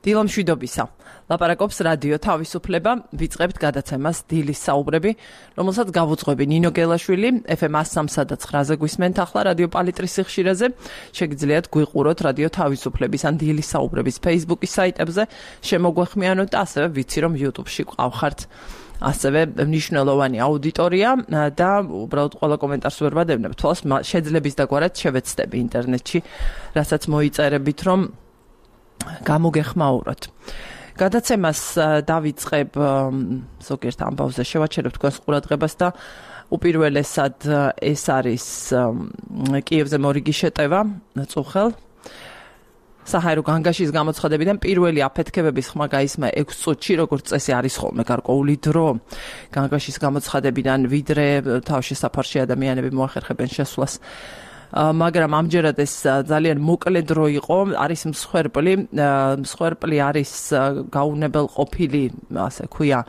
დილომშვიდობისა. ლაპარაკობს რადიო თავისუფლება, ვიწყებთ გადაცემას დილის საუბრები, რომელსაც გავუძღვები ნინო გელაშვილი, FM 103.9-ზე გვისმენთ ახლა რადიო პალიტრის სიხშირეზე. შეგიძლიათ გვიყუროთ რადიო თავისუფლების ან დილის საუბრების Facebook-ის საიტებზე, შემოგვეხმიანოთ და ასევე ვიცი რომ YouTube-ში ყავხართ. ასევე მნიშვნელოვანი აუდიტორია და უბრალოდ ყველა კომენტარს ვერ ვადევნებ თვალს, შეძლების დაგვარად შევეცდები ინტერნეტში, რასაც მოიწერებით რომ გამოგეხმაუროთ. გადაცემას დავიწყებ ზოგიერთ ამბავზე შევაჩერებ თქვენს ყურადღებას და უპირველესად ეს არის კიევზე მორიგი შეტევა წუხელ საჰაერო განგაშის გამოცხადებიდან პირველი აფეთქებების ხმა გაისმა 6 წუთში, როგორც წესი არის ხოლმე გარკვეული დრო განგაშის გამოცხადებიდან, ვიდრე თავშესაფარში ადამიანები მოახერხებენ შესვლას. მაგრამ ამჯერად ეს ძალიან მოკლე დრო იყო, არის მსხვერპლი არის გაუნებელყოფილი, ასე ქვია,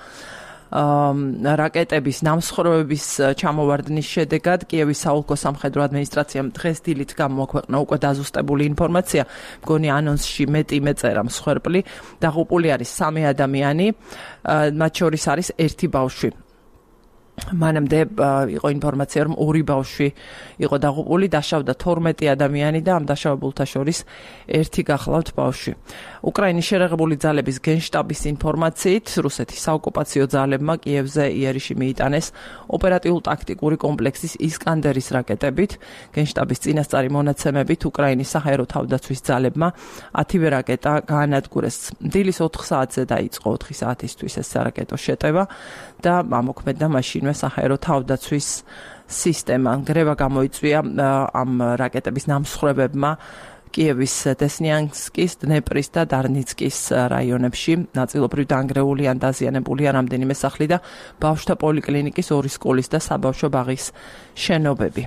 რაკეტების ნამსხვრევების ჩამოვარდნის შედეგად კიევის საოლქო სამხედრო ადმინისტრაციამ დღეს დილით გამოაქვეყნა უკვე დაზუსტებული ინფორმაცია, მგონი ანონსში მეტი მეწერა მსხვერპლი, დაღუპული არის 3 ადამიანი, მათ შორის არის 1 ბავშვი. მანამდე იყო ინფორმაცია რომ 2 ბავშვი იყო დაღუპული, დაშავდა 12 ადამიანი და ამ დაშავებულთა შორის 1 გახლავთ ბავშვი. უკრაინის შერეღებული ძალების გენშტაბის ინფორმაციით, რუსეთის საოკუპაციო ძალებმა კიევზე იერიში მიიტანეს ოპერატიულ-ტაქტიკური კომპლექსის ისკანდერის რაკეტებით. გენშტაბის წინასწარი მონაცემებით უკრაინის საჰაერო თავდაცვის ძალებმა 10-ვე რაკეტა გაანადგურეს. დილის 4 საათზე დაიწყო 4 საათისთვის ეს რაკეტო შეტევა და ამოქმედდა მაშინვე საჰაერო თავდაცვის სისტემა. გრევა გამოიწვია ამ რაკეტების ნამსხვრევებმა კიევის დესნიანსკის, დნეპრის და დარნიცკის რაიონებში. ნაწილობრივ დანგრეული ან დაზიანებულია რამდენიმე სახლი და ბავშვთა პოლიკლინიკის 2 სკოლის და საბავშვო ბაღის შენობები.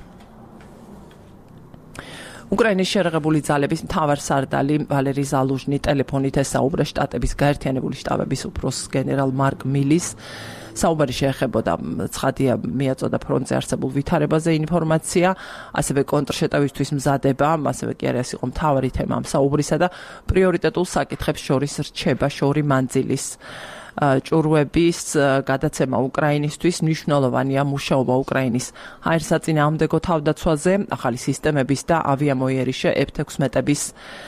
უკრაინის შერეღებული ძალების მთავარსარდალი ვალერი ზალუჟნი ტელეფონით ესაუბრა შტატების გაერთიანებული შტაბების უფროსს გენერალ მარკ მილის. საუბარი შეეხებოდა ცხადია მიაწოდა ფრონტზე არსებულ ვითარებაზე ინფორმაცია, ასევე კონტრშეტევისთვის მზადება, ასევე კი არის იყო მთავარი თემა ამ საუბრისა და პრიორიტეტულ საკითხებს შორის რჩება შორი მანძილის ჭურვების გადაცემა უკრაინისთვის. მნიშვნელოვანია მუშაობა უკრაინის აირსაწინააღმდეგო თავდაცვაზე, ახალი სისტემების და ავიამოიერიშე F-16-ების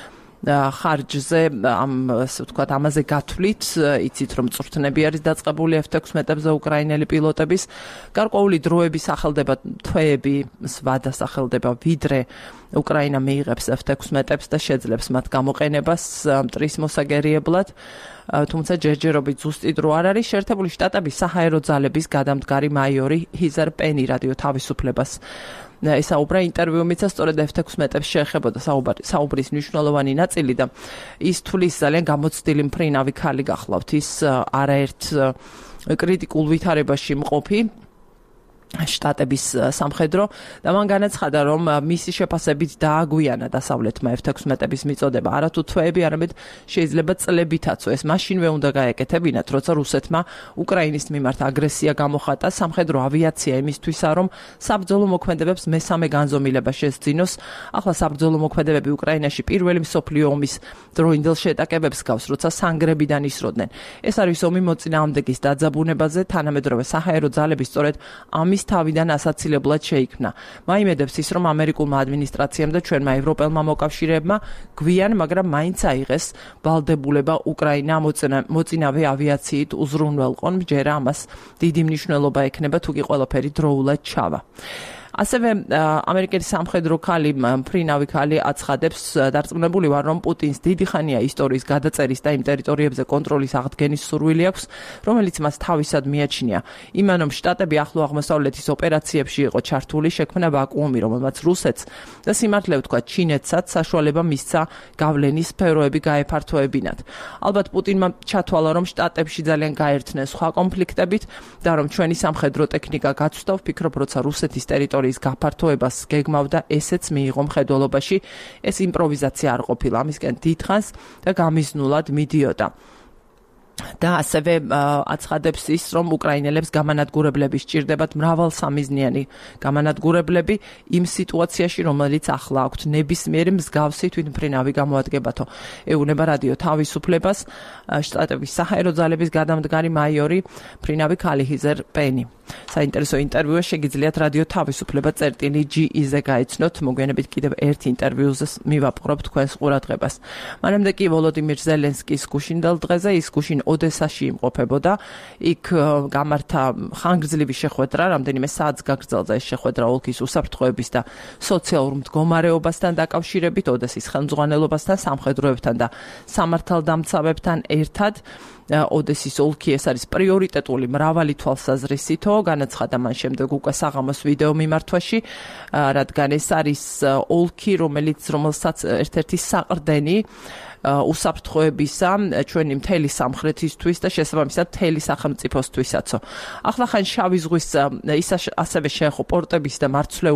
ხარჯზე, ამაზე გათვლით, იცით რომ წვრთნები არის დაწყებული F-16-ებზე უკრაინელი პილოტების, გარკვეული დროების სახელდება, თვეები ვადა სახელდება, ვიდრე უკრაინა მიიღებს F-16-ებს და შეძლებს მათ გამოყენებას მტრის მოსაგერიებლად. თუმცა ჯერჯერობით ზუსტი დრო არ არის. შეერთებული შტატების საჰაერო ძალების გადამდგარი მაიორი ჰიზარ პენი რადიო თავისუფლებას ესაუბრა ინტერვიუ მიცა, სწორედ F-16-ებს შეეხებოდა საუბრის მნიშვნელოვანი ნაწილი და ის თulis ძალიან გამოცდილი მფრინავი ქალი გახლავთ, ის არაერთ კრიტიკულ ვითარებაში მყოფი შტატების სამხედრო და მან განაცხადა რომ მისი შეფასებით დააგვიანა დასავლეთმა F-16-ების მიწოდება, არათუ თვეები, არამედ შეიძლება წლებითაცო. ეს მაშინვე უნდა გაეკეთებინათ, როცა რუსეთმა უკრაინის მიმართ აგრესია გამოხატა. სამხედრო ავიაცია იმისთვისა, რომ საბრძოლო მოქმედებებს მესამე განზომილება შესძინოს. ახლა საბრძოლო მოქმედებები უკრაინაში პირველი მსოფლიო ომის დროინდელ შეტაკებებს გავს, როცა სანგრებიდან ისროდნენ. ეს არის ომი მოწინააღმდეგის დაძაბუნებაზე, თანამედროვე საჰაერო ძალების სწორედ ამის თავიდან ასაცილებლად შეიქმნა. მაიმედებს ის, რომ ამერიკულმა ადმინისტრაციამ და ჩვენმა ევროპელმა მოკავშირეებმა გვიან, მაგრამ მაინც აიღეს ვალდებულება უკრაინა მოწინავე ავიაციით უზრუნველყონ. ჯერა ამას დიდი მნიშვნელობა ექნება, თუკი ყველაფერი დროულად ჩავა. ასევე ამერიკელი სამხედრო ქალი, მფრინავი ქალი აცხადებს, დარწმუნებული ვარ, რომ პუტინს დიდი ხანია ისტორიის გადაწერის და იმ ტერიტორიებზე კონტროლის აღდგენის სურვილი აქვს, რომელიც მას თავისად მიაჩნია. იმან რომ შტატები ახლო აღმოსავლეთის ოპერაციებში იყო ჩართული, შექმნა ვაკუუმი, რომელმაც რუსეთს და სიმართლე ვთქვათ, ჩინეთსაც საშუალება მისცა გავლენის სფეროები გაეფართოებინათ. ალბათ პუტინმა ჩათვალა, რომ შტატებში ძალიან გაერთნეს სხვა კონფლიქტებით და რომ ჩვენი სამხედრო ტექნიკა გაცვდა, ვფიქრობ, როცა რუსეთის ტერიტორია გაფართოებას გეგმავდა, ესეც მიიღო მხედველობაში. ეს იმპროვიზაცია არ ყოფილა, ამისკენ დიდხანს და გამიზნულად მიდიოდა. და ასევე აცხადებს ის, რომ უკრაინელებს გამანადგურებლები სჭირდებათ მრავალსამიზნიანი გამანადგურებლები იმ სიტუაციაში, რომელიც ახლა აქვთ ნებისმიერი მსგავსი თვითმფრინავი გამოადგებათო. ეუბნება რადიო თავისუფლებას შტატების საჰაერო ძალების გადამდგარი მაიორი მფრინავი ქალihizер პენი. საინტერესო ინტერვიუა შეგიძლიათ რადიო თავისუფლება წერტილი.ge-ზე გაიცნოთ. მოგვიანებით კიდევ ერთ ინტერვიუზე მივაპყრობ თქვენს ყურადღებას. მანამდე კი ვოლოდიმირ ზელენსკის გუშინდელ დღეზე ის გუშინ ოდესაში იმყოფებოდა. იქ გამართა ხანგრძლივი შეხვედრა, რამდენიმე საათს გაგრძელდა ეს შეხვედრა ოლქის უსაფრთხოების და სოციალურ მდგომარეობასთან დაკავშირებით, ოდესის ხელმძღვანელობასთან, სამხედროებთან და სამართალდამცავებთან ერთად. ოდესის ოლქი ეს არის პრიორიტეტული მრავალი თვალსაზრისითო, განაცხადა მან შემდეგ უკვე საღამოს ვიდეო მიმართვაში, რადგან ეს არის ოლქი, რომელსაც ერთ-ერთი საყრდენი უსაფრთხოებისა ჩვენი მთელი სამხრეთისთვის და შესაბამისად მთელი სახელმწიფოსთვისაც. ახლახან შავი ზღვის ის ასევე შეეხო პორტების და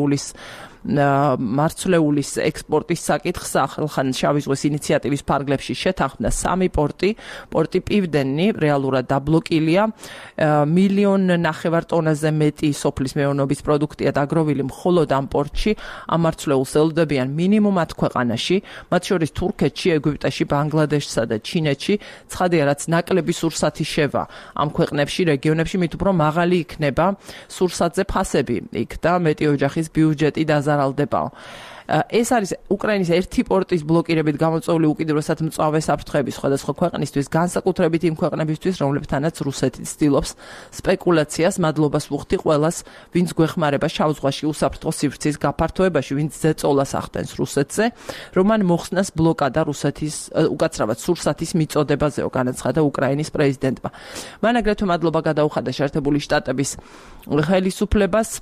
მარცვლეულის ექსპორტის საკითხს. ახლახან შავი ზღვის ინიციატივის ფარგლებში შეთანხმდა 3 პორტი პივდენი რეალურად დაბლოკილია. 1.5 მილიონ ტონაზე მეტი სოფლის მეურნეობის პროდუქტია დაგროვილი მხოლოდ ამ პორტში. ამ მარცვლეულს ელოდებიან მინიმუმ 10 ქვეყანაში, მათ შორის თურქეთში, ეგვიპტეში, ბანგლადეშსა და ჩინეთში. ცხადია, რაც ნაკლები სურსათი შევა ამ ქვეყნებში, რეგიონებში, მით უფრო მაღალი იქნება სურსათზე ფასები იქ და მეტი ოჯახის ბიუჯეტი დაზარალდება. ეს არის უკრაინის ერთი პორტის ბლოკირებით გამოწვეული უკიდურესად მწვავე საფრთხეების სხვადასხვა ქვეყნისთვის, განსაკუთრებით იმ ქვეყნებისთვის, რომლებთანაც რუსეთი ცდილობს სპეკულაციას. მადლობას ვუხდი ყველას, ვინც გვეხმარება შავ ზღვაში უსაფრთხო სივრცის გაფართოებაში, ვინც ზეწოლას ახდენს რუსეთზე, რომ მან მოხსნას ბლოკადა რუსეთის უკაცრავად სურსათის მიწოდებაზეო, განაცხადა უკრაინის პრეზიდენტმა. მან აგრეთვე მადლობა გადაუხადა შეერთებული შტატების ხელისუფლებას,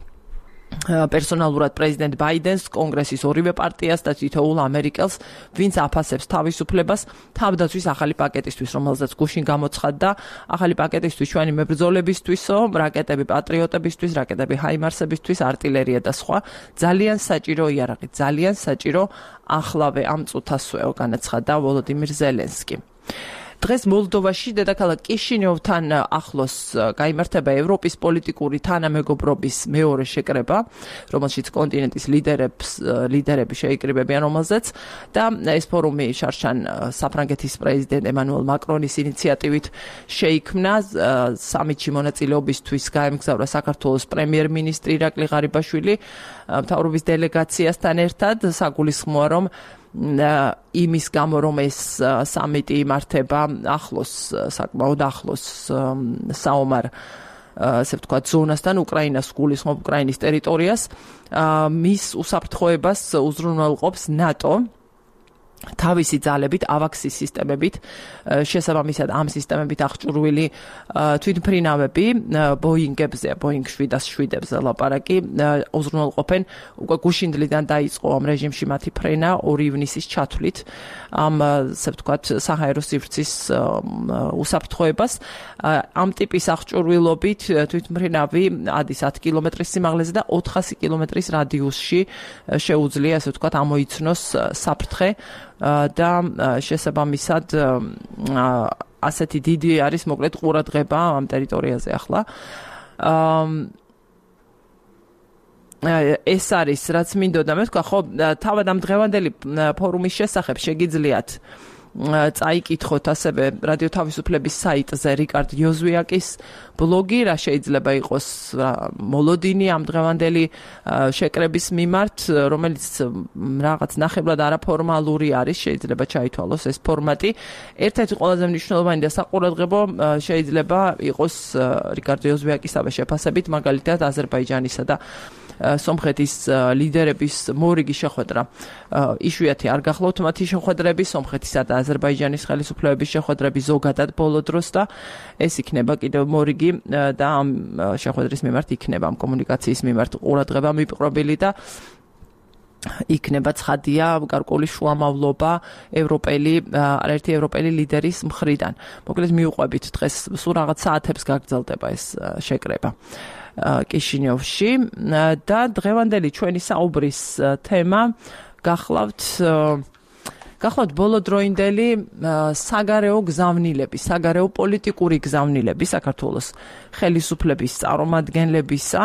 პერსონალურად პრეზიდენტ ბაიდენს, კონგრესის ორივე პარტიას და თითოეულ ამერიკელს, ვინც აფასებს თავისუფლებას თავდაცვის ახალი პაკეტისთვის, რომელზეც გუშინ გამოცხადდა. ახალი პაკეტისთვის ჩვენი მებრძოლებისთვისო, რაკეტები პატრიოტებისთვის, რაკეტები ჰაიმარსებისთვის, არტილერია და სხვა. ძალიან საჭირო იარაღი, ძალიან საჭირო ახლავე ამ წუთასვეო, განაცხადა ვოლოდიმირ ზელენსკი. დღეს მოლდოვაში დედაქალაქ კიშინიოვთან ახლოს გაიმართება ევროპის პოლიტიკური თანამეგობრობის მეორე შეკრება, რომელშიც კონტინენტის ლიდერები შეიკრიბებიან, რომელზეც და ეს ფორუმი შარშან საფრანგეთის პრეზიდენტ ემანუელ მაკრონის ინიციატივით შეიქმნა. სამიტში მონაწილეობისთვის გაემგზავრა საქართველოს პრემიერ-მინისტრი ირაკლი ღარიბაშვილი მთავრობის დელეგაციასთან ერთად. საგულისხმოა, რომ იმის გამო, რომ ეს სამიტი იმართება ახლოს, საკმაოდ ახლოს საომარ ასე ვთქვათ ზონასთან, უკრაინას გულისხმობ უკრაინის ტერიტორიას, მის უსაფრთხოებას უზრუნველყოფს ნატო თავისი ძალებით, ავაქსის სისტემებით, შესაბამისად ამ სისტემებით აღჭურვილი თვითმფრინავები, ბოინგებზე, ბოინგ 707-ებზე ლაპარაკი, უზრუნველყოფენ. უკვე გუშინდლიდან დაიწყო ამ რეჟიმში მათი ფრენა 2 ივნისის ჩათვლით ამ ასე ვთქვათ საჰაერო სივრცის უსაფრთხოებას. ამ ტიპის აღჭურვილობით თვითმფრინავი ადის 10 კილომეტრის სიმაღლეზე და 400 კილომეტრის რადიუსში შეუძლია ასე ვთქვათ ამოიცნოს საფრთხე და შესაბამისად ასეთი დიდი არის მოკლედ ყურადღება ამ ტერიტორიაზე ახლა. ეს არის რაც მინდოდა მე თქვა, ხო, თავად ამ დღევანდელი ფორუმის შესახებ შეგიძლიათ წაიკითხოთ ასევე რადიო თავისუფლების საიტზე რიკარდ იოზვიაკის ბლოგი, რა შეიძლება იყოს მოლოდინი ამ დღევანდელი შეკრების მიმართ, რომელიც რაღაც ნახევრად არაფორმალური არის, შეიძლება ჩაითვალოს ეს ფორმატი. ერთ-ერთი ყველაზე მნიშვნელოვანი და საყურადღებო შეიძლება იყოს რიკარდ იოზვიაკისავე შეფასებით, მაგალითად აზერბაიჯანისა და სომხეთის ლიდერების მორიგი შეხვედრა. იშვიათი არ გახლავთ მათი შეხვედრები, სომხეთისა და აზერბაიჯანის ხელისუფლებების შეხვედრები ზოგადად ბოლო დროს და ეს იქნება კიდევ მორიგი და ამ შეხვედრის მიმართ იქნება ამ კომუნიკაციის მიმართ ყურადღება მიპყრობილი და იქნება ცხადია გარკვეული შუამავლობა არაერთი ევროპელი ლიდერის მხრიდან. მოკლედ მივუყვებით დღეს სულ რაღაც საათებს გაგრძელდება ეს შეკრება კიშინიოვში და დღევანდელი ჩვენი საუბრის თემა გახლავთ ბოლოდროინდელი საგარეო გზავნილები, საგარეო პოლიტიკური გზავნილები საქართველოს ხელისუფლების წარმომადგენლებისა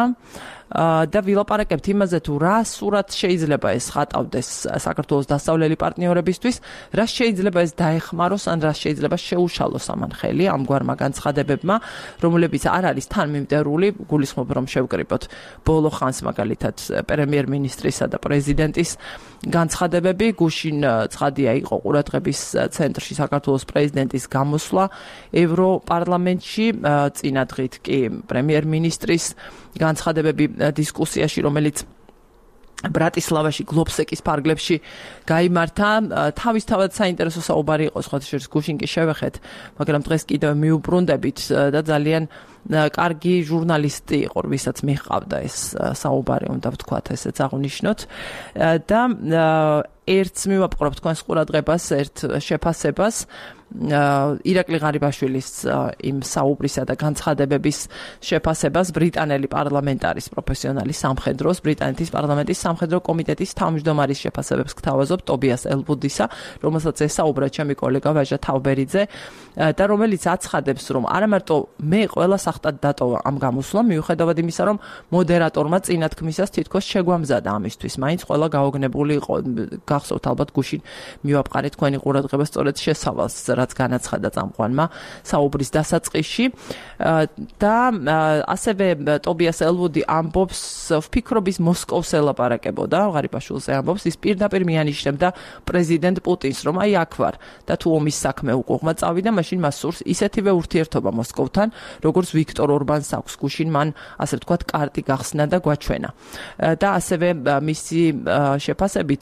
და ვილაპარაკებთ იმაზე თუ რა სურათ შეიძლება ეს ხატავდეს საქართველოს დასავლელი პარტნიორებისთვის, რა შეიძლება ეს დაეხმაროს ან რა შეიძლება შეუშალოს ამან ხელი ამგვარმა განცხადებებმა, რომლებიც არ არის თან მიმდევრული, გულისხმობ რომ შევკრიბოთ ბოლო ხანს მაგალითად პრემიერ-მინისტრისა და პრეზიდენტის განცხადებები, გუშინ ცხადია იყო ყურადღების ცენტრში საქართველოს პრეზიდენტის გამოსვლა ევროპარლამენტში, წინა დღით კი პრემიერ-მინისტრის განცხადებები დისკუსიაში, რომელიც ბრატისლავაში გლობსეკის ფარგლებში გაიმართა, თავისთავად საინტერესო საუბარი იყო, სხვა შორის გუშინ კი შევეხეთ, მაგრამ დღეს კიდევ მიუბრუნდებით და ძალიან კარგი ჟურნალისტი იყო, ვისაც მიჰყავდა ეს საუბარი, უნდა ვთქვათ, ესეც აღნიშნოთ და ერთს მივაპყრობ თქვენს ყურადღებას, ერთ შეფასებას ირაკლი ღარიბაშვილის იმ საუბრისა და განცხადებების შეფასებას ბრიტანელი პარლამენტარის პროფესიონალი სამხედროს, ბრიტანეთის პარლამენტის სამხედრო კომიტეტის თავმჯდომარის შეფასებებს გთავაზობ ტობიას ელვუდისა, რომელსაც ესაუბრა ჩემი კოლეგა ვაჟა თავბერიძე და რომელიც აცხადებს, რომ არა მარტო მე ყველა სახტად დატოვა ამ გამოსვლამ, მიუხედავად იმისა, რომ მოდერატორმა წინათქმისას თითქოს შეგვამზადა ამისთვის, მაინც ყველა გაოგნებული იყო. გახსოვთ ალბათ გუშინ მივაპყარეთ თქვენი ყურადღება სწორედ შესავალს, რაც განაცხადა წამყვანმა საუბრის დასაწყისში და ასევე ტობიას ელვუდი ამბობს, ვფიქრობის მოსკოვს ელაპარაკებოდა, ღარიბაშვილზე ამბობს, ის პირდაპირ მიანიშნებდა პრეზიდენტ პუტინს, რომ აი აქ ვარ და თუ ომის საქმე უკუღმა წავიდა, მაშინ მას სურს ისეთივე ურთიერთობა მოსკოვთან, როგორც ვიქტორ ორბანს აქვს. გუშინ მან, ასე ვთქვათ, კარტი გახსნა და გვაჩვენა. და ასევე მისი შეფასებით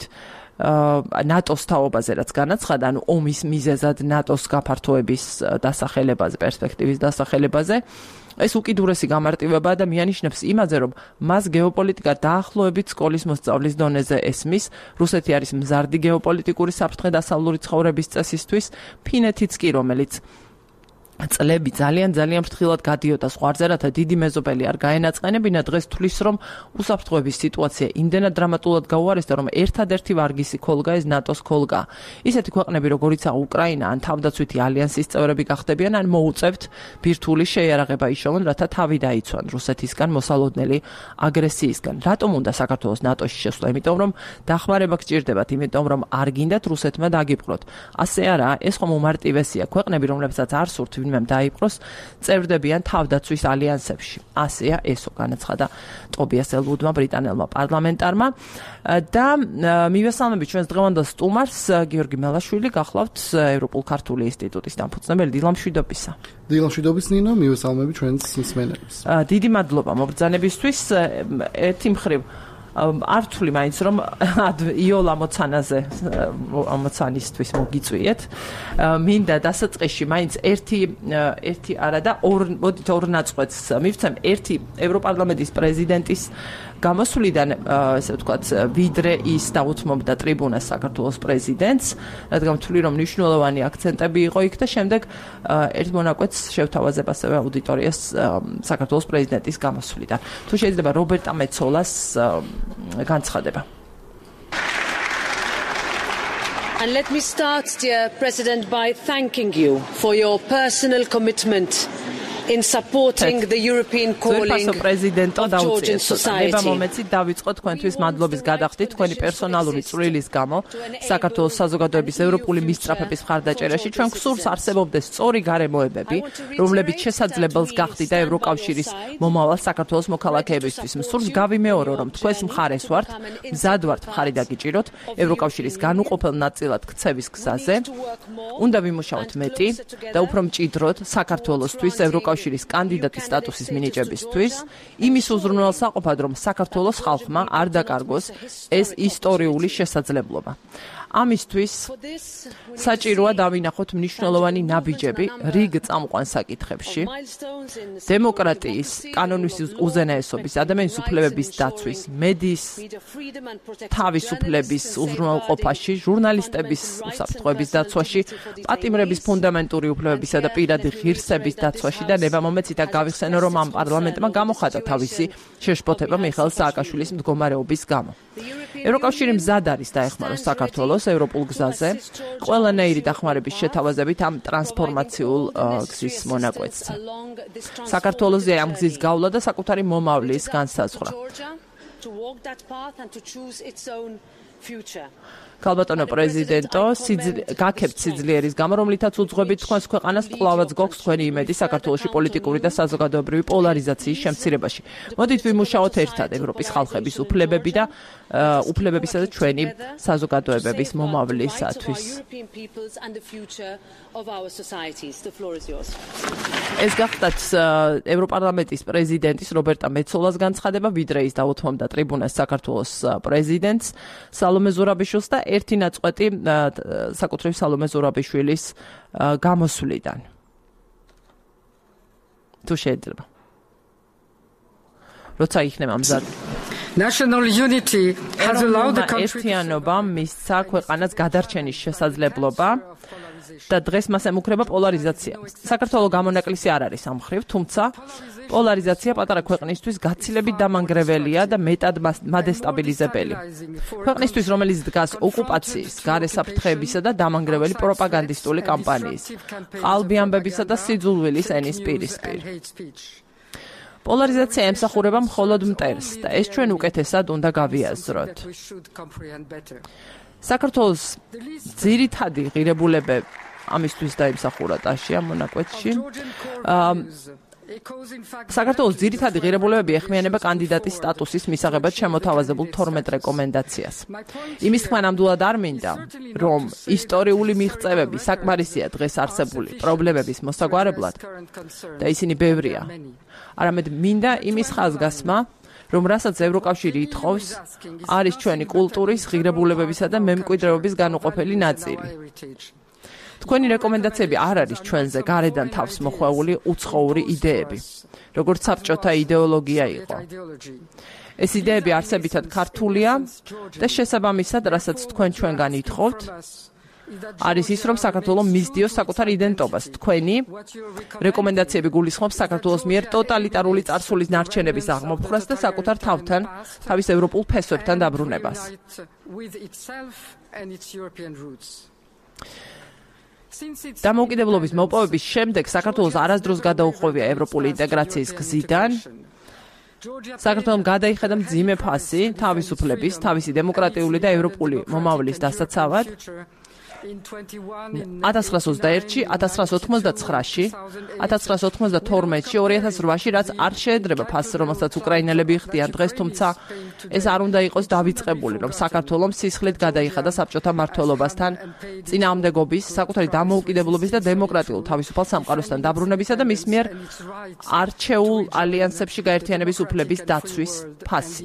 ნატოს თაობაზე რაც განაცხადა, ანუ ომის მიზეზად ნატოს გაფართოების დასახელებაზე, პერსპექტივის დასახელებაზე, ეს უკიდურესი გამარტივებაა და მიანიშნებს იმაზე, რომ მას გეოპოლიტიკა დაახლოებით სკოლის მოსწავლის დონეზე ესმის. რუსეთი არის მზარდი გეოპოლიტიკური საფრთხე დასავლური ცხოვრების წესისთვის, ფინეთიც კი, რომელიც წლები ძალიან ფრთხილად გადიოდა ზღვარზე, რათა დიდი მეზობელი არ გაენაწყენებინა, დღეს თვლის, რომ უსაფრთხოების სიტუაცია იმდენად დრამატულად გაუარესდა, რომ ერთადერთი ვარგისი ქოლგა ეს ნატოს ქოლგა. ისეთი ქვეყნები, როგორიცაა უკრაინა, ან თავდაცვითი ალიანსის წევრები გახდებიან, ან მოუწევთ ბირთვული შეიარაღება იშოვონ, რათა თავი დაიცვან რუსეთისგან მოსალოდნელი აგრესიისგან. რატომ უნდა საქართველოს ნატოში შესვლა? იმიტომ რომ დახმარება გჭირდებათ, იმიტომ რომ არ გინდათ რუსეთმა დაგიპყროთ. ასე არა, ეს ხომ უმარტივესია. ქვეყნები, რომლებსაც არ სურთ ვინმემ დაიპყროს, წერდებიან თავდაცვის ალიანსებში. ასეა ესო განაცხადა ტობიას ელვუდმა ბრიტანელმა პარლამენტარმა და მივესალმებით ჩვენს დღევანდელ სტუმარს გიორგი მელაშვილი, გახლავთ ევროპულ-ქართული ინსტიტუტის დამფუძნებელი. დილამშვიდობისა. დილამშვიდობის ნინო, მივესალმებით ჩვენს მსმენელებს. დიდი მადლობა მობრძანებისთვის. ერთი მხრივ ართული მაინც რომ იოლ ამოცანისთვის მოგიწვიეთ. მინდა დასაწყისში მაინც ერთი არა და მოდით ორ ნაწყვეტს მივცემ. ერთი ევროპარლამენტის პრეზიდენტის გამოსვლიდან, ესე ვთქვათ, ვიდრე ის დაუთმობდა ტრიბუნას საქართველოს პრეზიდენტს, რადგან ვთვლი, რომ მნიშვნელოვანი აქცენტები იყო იქ და შემდეგ ერთ მონაკვეთს შევთავაზებ ასევე აუდიტორიას საქართველოს პრეზიდენტის გამოსვლიდან. თუ შეიძლება რობერტა მეცოლას განცხადება. And let me start, dear President, by thanking you for your personal commitment in supporting the European calling of Georgian society. მომენტით დავიწყო თქვენთვის მადლობის გადახდით თქვენი პერსონალური წვრილის გამო საქართველოს საზოგადოების ევროპული მისწრაფების მხარდაჭერაში. ჩვენ გსურს არსებობდეს სწორი გარემოებები, რომლებიც შესაძლებელს გახდიდა ევროკავშირის მომავალ საქართველოს მოქალაქეებისთვის. მსურს გავიმეორო, რომ თქვენს მხარეს ვართ, მზად ვართ მხარი დაგიჭიროთ ევროკავშირის განუყოფელ ნაწილად ქცევის გზაზე. უნდა ვიმუშაოთ მეტი და უფრო მჭიდროდ საქართველოსთვის ევროკავშირის კანდიდატის სტატუსის მინიჭებისთვის, იმის უზრუნველსაყოფად, რომ საქართველოს ხალხმა არ დაკარგოს ეს ისტორიული შესაძლებლობა. ამისთვის საჭიროა დავინახოთ მნიშვნელოვანი ნაბიჯები რიგ წამყვან საკითხებში, დემოკრატიის, კანონის უზენაესობის, ადამიანის უფლებების დაცვის, მედიის თავისუფლების უზრუნველყოფაში, ჟურნალისტების უსაფრთხოების დაცვაში, პატიმრების ფუნდამენტური უფლებებისა და პირადი ღირსების დაცვაში და ნებამომეც ითქ გავიხსენო, რომ ამ პარლამენტმა გამოხატა თავისი შეშფოთება მიხეილ სააკაშვილის მდგომარეობის გამო. ევროკავშირი მზად არის დაეხმაროს საქართველოს ევროპულ გზაზე, ყველანაირი დახმარების შეთავაზებით ამ ტრანსფორმაციულ გზის მონაკვეთზე. საქართველოზე ამ გზის გავლა და საკუთარი მომავლის განსაზღვრა. ქალბატონო პრეზიდენტო, გაქებთ სიძლიერის გამო, რომლითაც უძღვებით თქვენს ქვეყანას კვლავაც გოქს თქვენი იმედი საქართველოში პოლიტიკური და საზოგადოებრივი პოლარიზაციის შემცირებაში. მოდით ვიმუშაოთ ერთად ევროპის ხალხების უფლებებისა და ჩვენი საზოგადოებების მომავლისათვის. ეს გახდათ ევროპარლამენტის პრეზიდენტის რობერტა მეცოლას განცხადება, ვიდრე ის დაუთმობდა ტრიბუნას საქართველოს პრეზიდენტს სალომე ზურაბიშვილს და ერთი ნაწყვეტი საკუთრივ სალომე ზურაბიშვილის გამოსვლიდან. თუ შეიძლება. როცა იქნება მზად. National unity has allowed the country ერთიანობა მისცა ქვეყანას გადარჩენის შესაძლებლობა და დღეს მას ემუქრება პოლარიზაცია. საქართველოს გამონაკლისი არ არის ამ მხრივ, თუმცა პოლარიზაცია პატარა ქვეყნისთვის გაცილებით დამანგრეველია და მეტად მადესტაბილიზებელი. ქვეყნისთვის, რომელიც დგას ოკუპაციის, გარესაფრთხეებისა და დამანგრეველი პროპაგანდისტული კამპანიის, ყალბი ამბებისა და სიძულვილის ენის პირისპირ. პოლარიზაცია ემსახურება მხოლოდ მტერს და ეს ჩვენ უკეთესად უნდა გავიაზროთ. საქართველოს ძირითადი ღირებულებები ამისთვის დაიმსახურა ტაშია მონაკვეთში. საქართველოს ძირითადი ღირებულებები ეხმიანება კანდიდატის სტატუსის მისაღებად შემოთავაზებულ 12 რეკომენდაციას. იმის თქმა ნამდვილად არ მინდა, რომ ისტორიული მიღწევები საკმარისია დღეს არსებული პრობლემების მოსაგვარებლად და ისინი ბევრია. არამედ მინდა იმის ხაზგასმა, რომ რასაც ევროკავშირი ითხოვს, არის ჩვენი კულტურის, ღირებულებებისა და მემკვიდრეობის განუყოფელი ნაწილი. თქვენი რეკომენდაციები არ არის ჩვენზე გარედან თავს მოხვეული უცხოური იდეები, როგორც საბჭოთა იდეოლოგია იყო. ეს იდეები არსებითად ქართულია და შესაბამისად, რასაც თქვენ ჩვენგან ითხოვთ, არის ის, რომ საქართველოს მისდიოს საკუთარ იდენტობას. თქვენი რეკომენდაციები გულისხმობს საქართველოს მიერ ტოტალიტარული წარსულის ნარჩენების აღმოფხვრას და საკუთარ თავთან, თავის ევროპულ ფესვებთან დაბრუნებას. დამოუკიდებლობის მოპოვების შემდეგ საქართველოს არასდროს გადაუხვევია ევროპული ინტეგრაციის გზიდან. საქართველოს გადაიხედა მძიმე ფასი თავისუფლების, თავისი დემოკრატიული და ევროპული მომავლის დასაცავად. 1921-ში, 1989-ში, 1992-ში, 2008-ში, რაც არ შეედრება ფასს, რომელსაც უკრაინელები იხდიან დღეს, თუმცა ეს არ უნდა იყოს დავიწყებული, რომ საქართველოს სისხლით გადაიხადა საბჭოთა მმართველობასთან წინააღმდეგობის, საკუთარი დამოუკიდებლობის და დემოკრატიულ თავისუფალ სამყაროსთან დაბრუნებისა და მის მიერ არჩეულ ალიანსებში გაერთიანების უფლების დაცვის ფასი.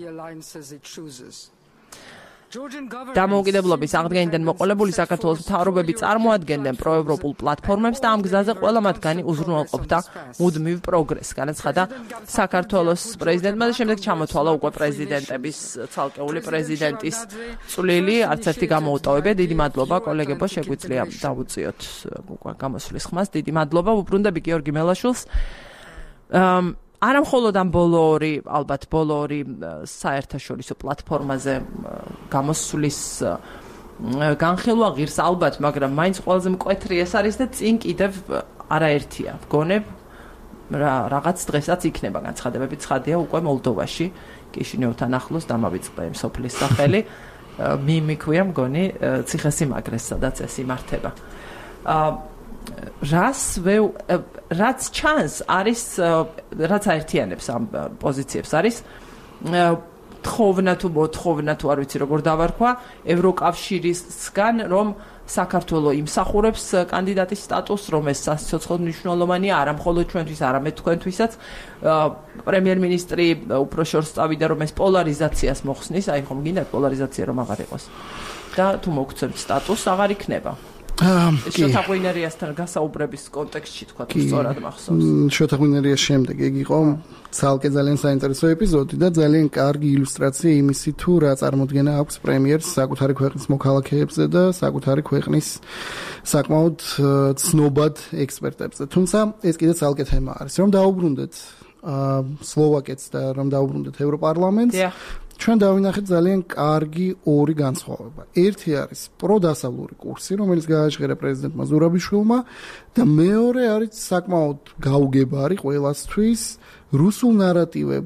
დამოუკიდებლობის აღდგენიდან მოყოლებული საქართველოს მთავრობები წარმოადგენდნენ პროევროპულ პლატფორმებს და ამ გზაზე ყველა მათგანი უზრუნველყოფდა მუდმივ პროგრესს. განაცხადა საქართველოს პრეზიდენტმა და შემდეგ ჩამოთვალა უკვე პრეზიდენტების, ცალკეული პრეზიდენტის წვლილი, არც ერთი გამოუტოვებია. დიდი მადლობა კოლეგებო, შეგვიძლია დავუწიოთ უკვე გამოსვლის ხმას. დიდი მადლობა, უბრუნდები გიორგი მელაშვილს. არა მხოლოდ ამ ალბათ ბოლო ორი საერთაშორისო პლატფორმაზე გამოსვლის განხილვა ღირს ალბათ, მაგრამ მაინც ყველაზე მკვეთრი ეს არის და წინ კიდევ არაერთია. ვგონებ რაღაც დღესაც იქნება განცხადებები, ცხადია უკვე მოლდოვაში, კიშინიოვთან ახლოს დამავიწყდა იმ სოფლის სახელი, მიმიქვია მგონი ციხესიმაგრეს, სადაც ეს იმართება. რაც ჩანს არის, რაც აერთიანებს ამ პოზიციებს არის თხოვნა თუ მოთხოვნა თუ არ ვიცი როგორ დავარქვა ევროკავშირისგან, რომ საქართველოს იმსახურებს კანდიდატის სტატუსს, რომ ეს სასიცოცხლო მნიშვნელოვანია არა მხოლოდ ჩვენთვის, არამედ თქვენთვისაც. პრემიერ-მინისტრი უფრო შორს წავიდა, რომ ეს პოლარიზაციას მოხსნის, აი ხომ გინდათ პოლარიზაცია რომ აღარ იყოს და თუ მოგცემთ სტატუსს აღარ იქნება. შოთაღვინერიასთან გასაუბრების კონტექსტში თქვა თუ სწორად მახსოვს. შოთაღვინერიას შემდეგ ეგ იყო ცალკე ძალიან საინტერესო ეპიზოდი და ძალიან კარგი ილუსტრაცია იმისი თუ რა წარმოდგენა აქვს პრემიერს საკუთარი ქვეყნის მოქალაქეებზე და საკუთარი ქვეყნის საკმაოდ ცნობად ექსპერტებზე. თუმცა ეს კიდე ცალკე თემა არის. რომ დაუბრუნდეთ სლოვაკეთს და რომ დაუბრუნდეთ ევროპარლამენტს. ჩვენ დავინახეთ ძალიან კარგი ორი განსხვავება. ერთი არის პროდასავლური კურსი, რომელიც გააჟღერა პრეზიდენტმა ზურაბიშვილმა და მეორე არის საკმაოდ გაუგებარი ყველასთვის რუსულ ნარატივებ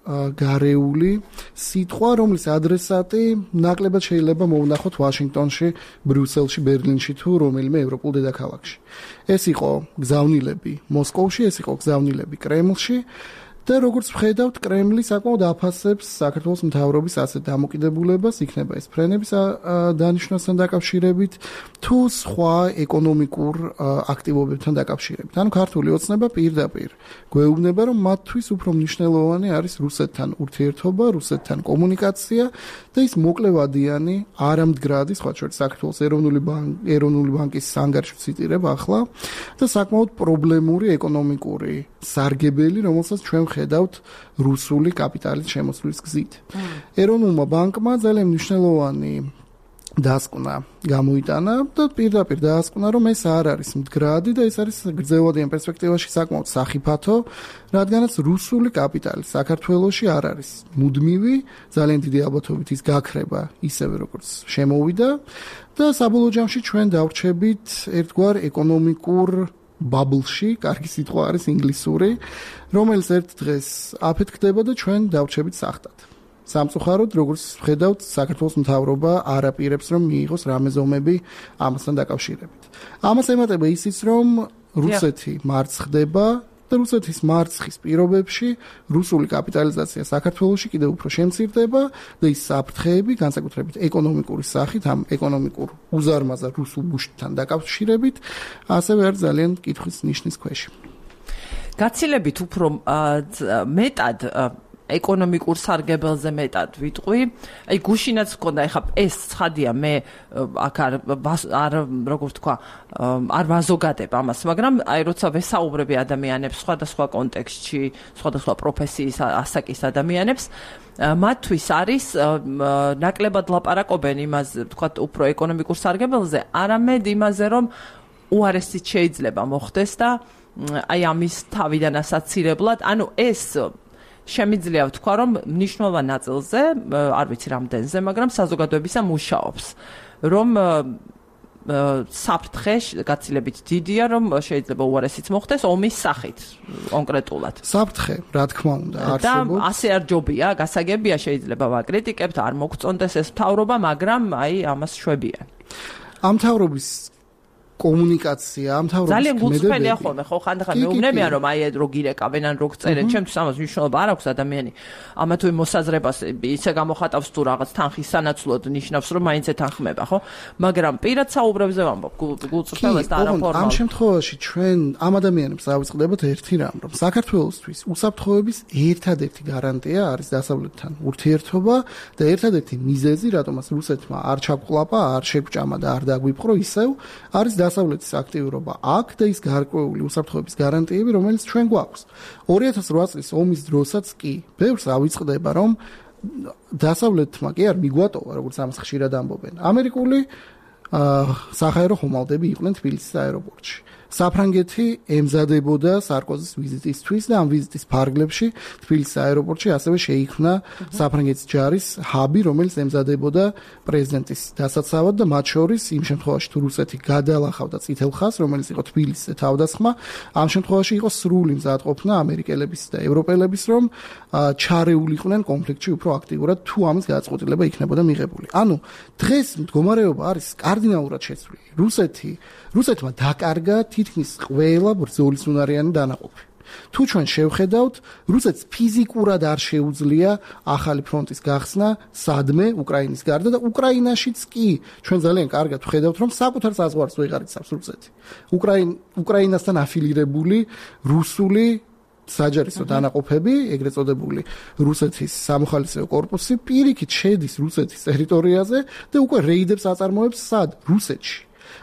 გარეული სიტყვა, რომლის ადრესატი ნაკლებად შეიძლება მოვნახოთ ვაშინგტონში, ბრიუსელში, ბერლინში თუ რომელიმე ევროპულ დედაქალაქში. ეს იყო გზავნილები მოსკოვში, ეს იყო გზავნილები კრემლში და როგორც ვხედავთ, კრემლი საკმაოდ აფასებს საქართველოს მთავრობის ასეთ დამოკიდებულებას, იქნება ეს ფრენების დანიშვნასთან დაკავშირებით, თუ სხვა ეკონომიკურ აქტივობებთან დაკავშირებით. ანუ ქართული ოცნება პირდაპირ გვეუბნება, რომ მათთვის უფრო მნიშვნელოვანი არის რუსეთთან ურთიერთობა, რუსეთთან კომუნიკაცია და ის მოკლევადიანი, არამდგრადი, სხვა შორის საქართველოს ეროვნული ბანკის ანგარიშს ციტირებ ახლა და საკმაოდ პრობლემური ეკონომიკური სარგებელი, რომელსაც ჩვენ ხედავთ რუსული კაპიტალის შემოსვლის გზით. ეროვნულმა ბანკმა ძალიან მნიშვნელოვანი დასკვნა გამოიტანა და პირდაპირ დაასკვნა, რომ ეს არ არის მდგრადი და ეს არის გრძელვადიან პერსპექტივაში საკმაოდ სახიფათო, რადგანაც რუსული კაპიტალი საქართველოში არ არის მუდმივი, ძალიან დიდი ალბათობით ის გაქრება ისევე როგორც შემოვიდა და საბოლოო ჯამში ჩვენ დავრჩებით ერთგვარ ეკონომიკურ ბაბლში, კარგი სიტყვა არის ინგლისური, რომელიც ერთ დღეს აფეთქდება და ჩვენ დავრჩებით სახტად. სამწუხაროდ, როგორც ვხედავთ, საქართველოს მთავრობა არ აპირებს, რომ მიიღოს რამე ზომები ამასთან დაკავშირებით. ამას ემატება ისიც, რომ რუსეთი მარცხდება და რუსეთის მარცხის პირობებში რუსული კაპიტალიზაცია საქართველოში კიდევ უფრო შემცირდება და ის საფრთხეები, განსაკუთრებით ეკონომიკური სახით, ამ ეკონომიკურ უზარმაზარ რუსულ ბუშტთან დაკავშირებით, ასევე არის ძალიან კითხვის ნიშნის ქვეშ. გაცილებით უფრო მეტად ეკონომიკურ სარგებელზე მეტად ვიტყვი. აი გუშინაც მქონდა, ეხლა ეს ცხადია, მე აქ არ როგორ თქვა, არ ვაზოგადებ ამას, მაგრამ აი როცა ვესაუბრები ადამიანებს სხვადასხვა კონტექსტში, სხვადასხვა პროფესიის ასაკის ადამიანებს, მათთვის არის ნაკლებად ლაპარაკობენ იმაზე, თქვა, უფრო ეკონომიკურ სარგებელზე, არამედ იმაზე, რომ უარესით შეიძლება მოხდეს და აი ამის თავიდან ასაცირებლად, ანუ ეს შემიძლია ვთქვა, რომ მნიშვნელოვან ნაწილზე, არ ვიცი რამდენზე, მაგრამ საზოგადოებისა მუშაობს, რომ საფრთხე გაცილებით დიდია, რომ შეიძლება უარესიც მოხდეს ომის სახით კონკრეტულად. საფრთხე, რა თქმა უნდა, არსებობს. და ასე არ ჯობია, გასაგებია, შეიძლება ვაკრიტიკებთ, არ მოგწონდეს ეს მთავრობა, მაგრამ აი ამას შვებიან. ამ მთავრობის კომუნიკაცია, ამ მთავრობის ძალიან გულწრფელია ხოლმე, ხო, ხანდახან მეუბნებიან, რომ აი რო გირეკავენ ან რო გწერენ, ჩემთვის ამას მნიშვნელობა არ აქვს ადამიანი. ამა თუ იმ მოსაზრებას ისე გამოხატავს თუ რაღაც თანხის სანაცვლოდ ნიშნავს, რომ მაინც ეთანხმება, ხო? მაგრამ პირად საუბრებზე ვამბობ, გულწრფელს და არაფორმალ. ამ შემთხვევაში ჩვენ ამ ადამიანებს ავიწყდებათ ერთი რამ, რომ საქართველოსთვის უსაფრთხოების ერთადერთი გარანტია არის დასავლეთთან ურთიერთობა და ერთადერთი მიზეზი, რატომაც რუსეთმა არ ჩაგვყლაპა, არ შეგვჭამა და არ დაგვიპყრო ისევ, არის დასავლეთის აქტიურობა აქ და ის გარკვეული უსაფრთხოების გარანტიები, რომელიც ჩვენ გვაქვს. 2008 წლის ომის დროსაც კი ბევრს ავიწყდება, რომ დასავლეთმა კი არ მიგვატოვა, როგორც ამას ხშირად ამბობენ. ამერიკული საჰაერო ხომალდები იყვნენ თბილისის აეროპორტში. საფრანგეთი ემზადებოდა სარკოზის ვიზიტისთვის და ამ ვიზიტის ფარგლებში თბილისის აეროპორტში ასევე შეიქმნა საფრანგეთის ჯარის ჰაბი, რომელიც ემზადებოდა პრეზიდენტის დასაცავად და მათ შორის იმ შემთხვევაში თუ რუსეთი გადალახავდა წითელ ხაზს, რომელიც იყო თბილისზე თავდასხმა, ამ შემთხვევაში იყო სრული მზადყოფნა ამერიკელების და ევროპელების, რომ ჩარეულიყვნენ კონფლიქტში უფრო აქტიურად, თუ ამის გადაწყვეტილება იქნებოდა მიღებული. ანუ დღეს მდგომარეობა არის კარდინალურად შეცვლილი. რუსეთმა დაკარგა თითქმის ყველა ბრძოლის უნარიანი დანაყოფი. თუ ჩვენ შევხედავთ, რუსეთს ფიზიკურად არ შეუძლია ახალი ფრონტის გახსნა სადმე უკრაინის გარდა და უკრაინაშიც კი ჩვენ ძალიან კარგად ვხედავთ, რომ საკუთარ საზღვარს ვეღარ იცავს რუსეთი. უკრაინასთან აფილირებული რუსული საჯარისო დანაყოფები, ეგრეთ წოდებული რუსეთის სამოხალისეო კორპუსი პირიქით შედის რუსეთის ტერიტორიაზე და უკვე რეიდებს აწარმოებს სად? რუსეთში.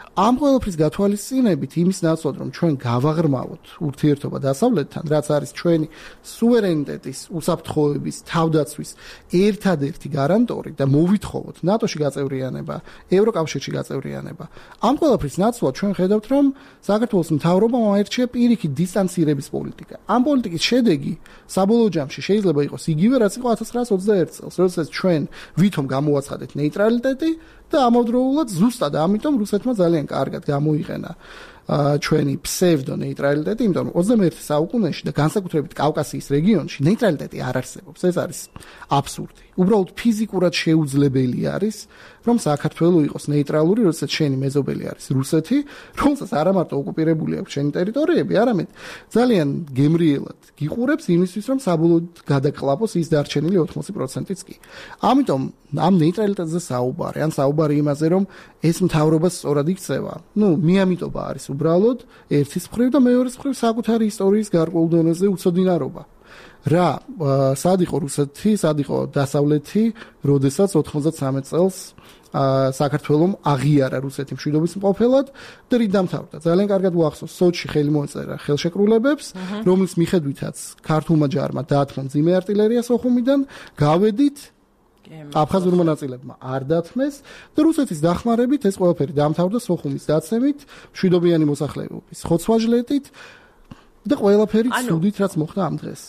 ამ ყველაფრის გათვალისწინებით იმის ნაცვლად რომ ჩვენ გავაღრმავოთ ურთიერთობა დასავლეთთან, რაც არის ჩვენი სუვერენიტეტის, უსაფრთხოების, თავდაცვის ერთადერთი გარანტორი და მოვითხოვოთ ნატოში გაწევრიანება, ევროკავშირში გაწევრიანება. ამ ყველაფრის ნაცვლად ჩვენ ხედავთ რომ საქართველოს მთავრობამ აერჩია პირიქით დისტანცირების პოლიტიკა. ამ პოლიტიკის შედეგი საბოლოო ჯამში შეიძლება იყოს იგივე რაც იყო 1921 წელს, როდესაც ჩვენ ვითომ გამოვაცხადეთ ნეიტრალიტეტი და ამავდროულად ზუსტად ამიტომ რუსეთმა ძალიან კარგად გამოიყენა ჩვენი ფსევდო ნეიტრალიტეტი, იმიტომ რომ 21 საუკუნეში და განსაკუთრებით კავკასიის რეგიონში ნეიტრალიტეტი არ არსებობს. ეს არის აბსურდი. უბრალოდ ფიზიკურად შეუძლებელი არის, რომ საქართველო იყოს ნეიტრალური, როდესაც შენი მეზობელი არის რუსეთი, რომელსაც არა მარტო ოკუპირებული აქვს შენი ტერიტორიები, არამედ ძალიან გემრიელად გიყურებს იმისთვის, რომ საბოლოოდ გადაკლაპოს ის დარჩენილი 80%-იც კი. ამიტომ ამ ნეიტრალიტეტზე საუბარი, ან საუბარი იმაზე, რომ ეს მთავრობა სწორად იქცევა. მიამიტობა არის უბრალოდ ერთის მხრივ და მეორეს მხრივ საკუთარი ისტორიის გარკვეულ დონეზე უცოდინარობა. რა სად იყო რუსეთი, სად იყო დასავლეთი, როდესაც 93 წელს საქართველომ აღიარა რუსეთი მშვიდობის მყოფელად და რით დამთავრდა. ძალიან კარგად უახსოვს, სოჩში ხელი მოეწერა ხელშეკრულებებს, რომლის მიხედვითაც ქართულმა ჯარმა დაათმო მძიმე არტილერია სოხუმიდან, გავედით აფხაზურ მონაწილებმა არ დათმეს და რუსეთის დახმარებით ეს ყველაფერი დამთავრდა სოხუმის დაცემით, მშვიდობიანი მოსახლეობის ხოცვა-ჟლეტით და ყველაფერი ცუდით რაც მოხდა ამ დღეს.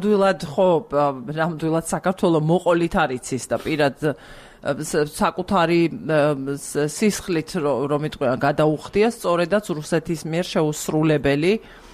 ნამდვილად საქართველოს მოყოლით არ იცის და პირად საკუთარი სისხლით რომ იტყვიან გადაუხდია სწორედაც რუსეთის მიერ შეუსრულებელი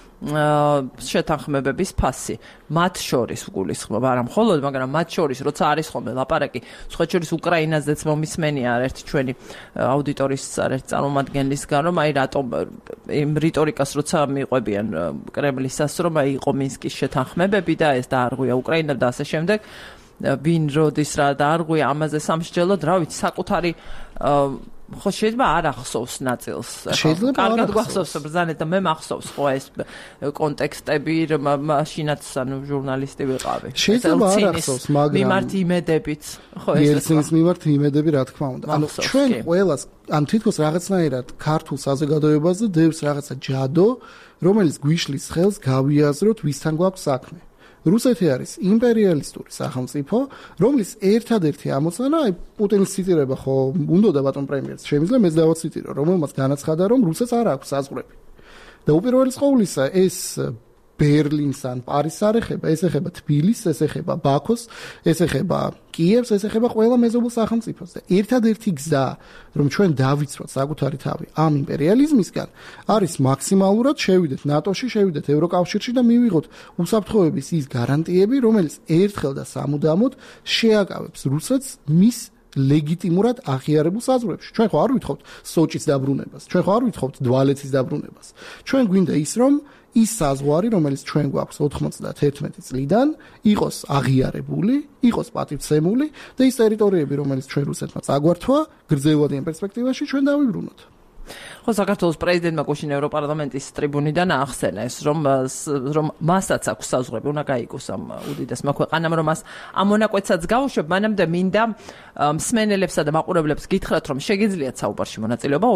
შეთანხმებების ფასი. მათ შორის გულისხმობ, არა მხოლოდ, მაგრამ მათ შორის როცა არის ხოლმე ლაპარაკი, სხვა შორის უკრაინაზეც მომისმენია ერთი ჩვენი აუდიტორის ერთი წარმომადგენლისგან, რომ აი რატომ იმ რიტორიკას როცა მიყვებიან კრემლისას, რომ აი იყო მინსკის შეთანხმებები და ეს დაარღვია უკრაინა და ასე შემდეგ, ვინ როდის რა დაარღვია ამაზე სამსჯელოდ, რა ვიცი, საკუთარი ხო შეიძლება არ ახსოვს ნაწილს. კარგად გვახსოვს ბრძანეთ და მე მახსოვს ხო ეს კონტექსტები, მაშინაც ჟურნალისტი ვიყავი. შეიძლება არ ახსოვს, მაგრამ მიმართ იმედებით, ხო ეს ელცინის მიმართ იმედები რა თქმა უნდა. ჩვენ ყველას თითქოს რაღაცნაირად ქართულ საზოგადოებაზე დევს რაღაცა ჯადო, რომელიც გვიშლის ხელს გავიაზროთ ვისთან გვაქვს საქმე. რუსეთი არის იმპერიალისტური სახელმწიფო, რომლის ერთადერთი ამოცანა, აი პუტინის ციტირება ხო უნდა ბატონ პრემიერს, შემიძლია მეც დავაციტირო, რომელმაც განაცხადა, რომ რუსეთს არ აქვს საზღვრები. და უპირველეს ყოვლისა ეს ბერლინს ან პარიზს არ ეხება, ეს ეხება თბილისს, ეს ეხება ბაქოს, ეს ეხება კიევს, ეს ეხება ყველა მეზობელ სახელმწიფოს და ერთადერთი გზა, რომ ჩვენ დავიცვათ საკუთარი თავი ამ იმპერიალიზმისგან, არის მაქსიმალურად შევიდეთ ნატოში, შევიდეთ ევროკავშირში და მივიღოთ უსაფრთხოების ის გარანტიები, რომელიც ერთხელ და სამუდამოდ შეაკავებს რუსეთს მის ლეგიტიმურად აღიარებულ საზღვრებში. ჩვენ ხო არ ვითხოვთ სოჭის დაბრუნებას, ჩვენ ხო არ ვითხოვთ დვალეთის დაბრუნებას. ჩვენ გვინდა ის, რომ ის საზღვარი, რომელიც ჩვენ გვაქვს 91 წლიდან, იყოს აღიარებული, იყოს პატივცემული და ის ტერიტორიები, რომელიც ჩვენ რუსეთმა წაგვართვა, გრძელვადიან პერსპექტივაში ჩვენ დავიბრუნოთ. ხო, საქართველოს პრეზიდენტმა გუშინ ევროპარლამენტის ტრიბუნიდან აახსენა ეს, რომ მასაც აქვს საზღვრები, უნდა გაიგოს ამ უდიდესმა ქვეყანამ, რომ მას ამ მონაკვეთსაც გაუშვებ, მანამდე მინდა მსმენელებსა და მაყურებლებს გითხრათ, რომ შეგიძლიათ საუბარში მონაწილეობა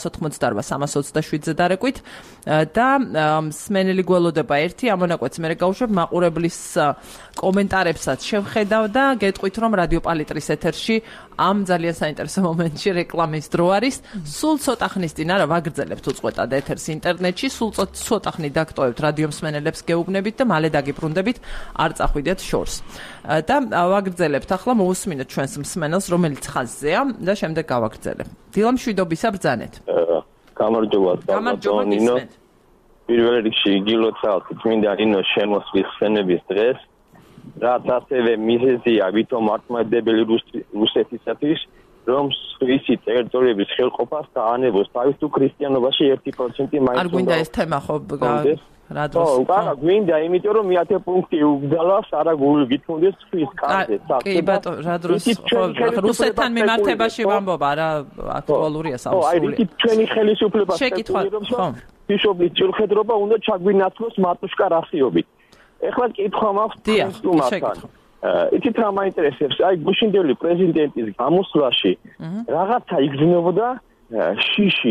2988-327-ზე დარეკვით და მსმენელი გველოდება 1 ამ მონაკვეთს მე გაუშვებ, მაყურებლის კომენტარებსაც შევხედავ და გეტყვით, რომ რადიო პალიტრის ეთერში ამ ძალიან საინტერესო მომენტში რეკლამის დრო არის. სულ ცოტა ხნის წინ არა ვაგრძელებთ უწყვეტად ეთერს ინტერნეტში, სულ ცოტა ხნით დაგტოვებთ რადიო მსმენელებს გეუბნებით და მალე დაგიბრუნდებით, არ წახვიდეთ შორს. და ვაგრძელებთ ახლა მოусმინოთ ჩვენს მსმენელს, რომელიც ხაზზეა და შემდეგ გავაგრძელებ. დილა მშვიდობისა ბრძანეთ. გამარჯობა ნინო. პირველ რიგში გილოცავთ წმინდა ნინოს შემოსვლის ხსენების დღეს. რაც ასევე მიზეზია ვითომ მართლმადიდებელი რუსეთისათვის, რომ სხვისი ტერიტორიების ხელყოფას დაანებოს თავის თუ ქრისტიანობაში 1% მაინც. არ გვინდა ეს თემა ხო რა დროს? არა, გვინდა, იმიტომ რომ 10 პუნქტი უგზალავს, არა გითხოვდეს ხვის კარზე. კი ბატონო, რა დროს რუსეთთან მიმართებაში ვამბობა, რა აქტუალურია სამსული. აი, რითი ჩვენი ხელისუფლება შეკითხავს, ხო? ბიშოპის ჭირხედრობა უნდა ჩაგვინაცვლოს მატუშკა რასიობით. ეხლა კითხვა მაქვს თუმასთან. იცით რა მაინტერესებს? აი გუშინდელი პრეზიდენტის გამოსვლაში რაღაცა იგრძნობოდა შიში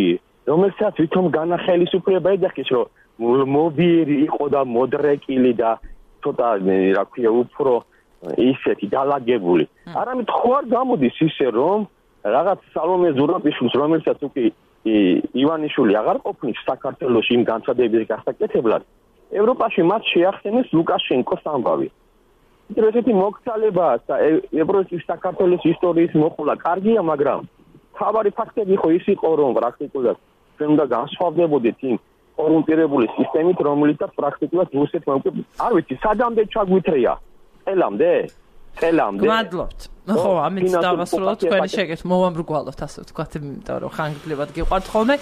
რომელსაც ვითომ განახელისუფლება ეძახის, რომ მობიერი იყო და მოდრეკილი და ცოტა რა ქვია უფრო ისეთი დალაგებული. არამედ ხო არ გამოდის ისე რომ რაღაც სალომე ზურაბიშვილს რომელსაც უკვე ივანიშვილი აღარ ყოფნის საქართველოში იმ განცხადების გასაკეთებლად ევროპაში მათ შეახსენეს ლუკაშენკოს ამბავი. ესეთი მოგცალება ევროპის საქართველოს ისტორიის მოხულა კარგია, მაგრამ თავარი ფაქტები ხო ის იყო რომ პრაქტიკულად ჩვენ უნდა განსხვავდებოდეთ იმ კორუმპირებული სისტემით, რომელიცაც პრაქტიკულად რუსეთმა უკვე არ ვიცი, სადამდე ჩაგვითრია. წელამდე. მადლობთ. ხო, ამით დავასრულოთ თქვენი შეკითხვა, მოვამრგვალოთ ასე ვთქვათ, იმიტომ რომ ხანგრძლივად გიყვართ ხოლმე.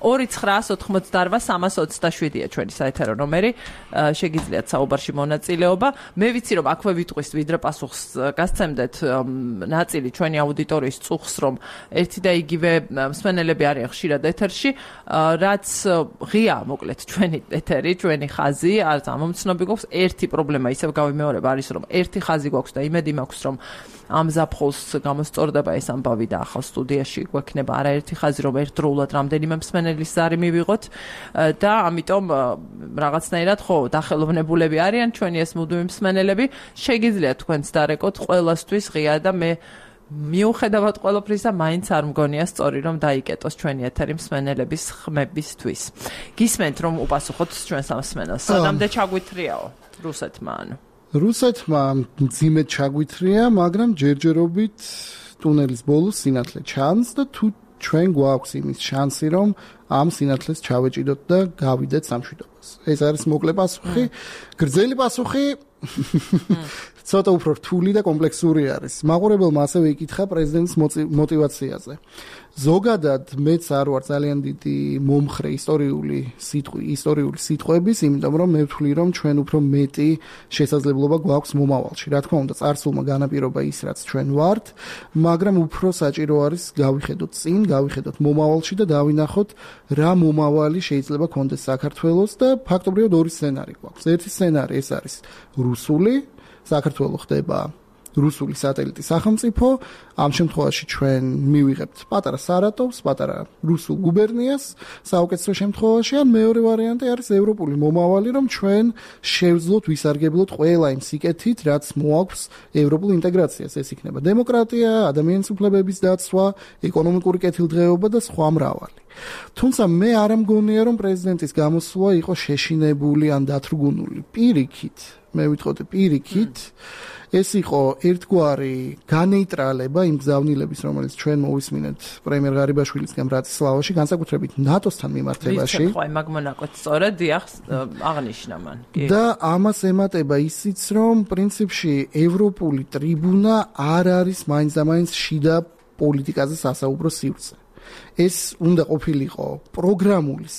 2988-327-ია ჩვენი საეთერო ნომერი. შეგიძლიათ საუბარში მონაწილეობა. მე ვიცი რომ აქვე ვიტყვist ვიდრე პასუხს გასცემდეთ ნაწილი ჩვენი აუდიტორიის წუხს, რომ ერთი და იგივე მსმენელები არიან ხშირად ეთერში, რაც ღია მოკლედ ჩვენი ეთერი, ჩვენი ხაზი, არც ამომცნობი გვაქვს. ერთი პრობლემა ისევ გავიმეორებ არის რომ ერთი ხაზი გვაქვს და იმედი მაქვს რომ ამ ზაფხულს გამოსწორდება ეს ამბავი და ახალ სტუდიაში გვექნება არაერთი ხაზი რომ ერთდროულად რამდენიმე მსმენელის ზარი მივიღოთ და ამიტომ რაღაცნაირად ხო დახელოვნებულები არიან ჩვენი ეს მუდმივი მსმენელები შეგიძლიათ თქვენც დარეკოთ ყველასთვის ღია და მე მიუხედავად ყველაფრისა მაინც არ მგონია სწორი რომ დაიკეტოს ჩვენი ეთერი მსმენელების ხმებისთვის. გისმენთ რომ უპასუხოთ ჩვენს ამ მსმენელს. სადამდე ჩაგვითრიაო რუსეთმა ანუ რუსეთმა მძიმედ ჩაგვითრია, მაგრამ ჯერჯერობით ტუნელის ბოლოს სინათლე ჩანს და თუ ჩვენ გვაქვს იმის შანსი, რომ ამ სინათლეს ჩავეჭიდოთ და გავიდეთ სამშვიდობას. ეს არის მოკლე პასუხი. გრძელი პასუხი ცოტა უფრო რთული და კომპლექსური არის. მაყურებელმა ასევე იკითხა პრეზიდენტის мотиваციაზე. ზოგადად მეც არ ვარ ძალიან დიდი მომხრე ისტორიული სიტყვების, იმიტომ რომ მე ვთვლი რომ ჩვენ უფრო მეტი შესაძლებლობა გვაქვს მომავალში. რა თქმა უნდა, წარსულმა განაპირობა ის, რაც ჩვენ ვართ, მაგრამ უფრო საჭირო არის გავიხედოთ წინ, გავიხედოთ მომავალში და დავინახოთ რა მომავალი შეიძლება კონდეს საქართველოს და ფაქტობრივად ორი სცენარი გვაქვს. ერთი სცენარი ეს არის რუსული, საქართველოს ხდება რუსული სატელიტი სახელმწიფო, ამ შემთხვევაში ჩვენ მივიღებთ პატარა სარატოვს, პატარა რუსულ გუბერნიას, საუკეთესო შემთხვევაში, ან მეორე ვარიანტი არის ევროპული მომავალი, რომ ჩვენ შევძლოთ, ვისარგებლოთ ყველა იმ სიკეთით, რაც მოაქვს ევროპულ ინტეგრაციას. ეს იქნება დემოკრატია, ადამიანის უფლებების დაცვა, ეკონომიკური კეთილდღეობა და სხვა მრავალი. თუმცა მე არ მგონია, რომ პრეზიდენტის გამოსვლა იყო შეშინებული ან დათრგუნული. პირიქით, მე ვიტყოდი პირიქით, ეს იყო ერთგვარი განეიტრალება იმ გზავნილების, რომელიც ჩვენ მოვისმინეთ პრემიერ ღარიბაშვილისგან ბრატისლავაში, განსაკუთრებით ნატოსთან მიმართებაში. ხო, აი მაგ მონაკვეთს სწორად დიახ აღნიშნა მან. და ამას ემატება ისიც, რომ პრინციპში ევროპული ტრიბუნა არ არის მაინც და მაინც შიდა პოლიტიკაზე სასაუბრო სივრცე. ეს უნდა ყოფილიყო პროგრამული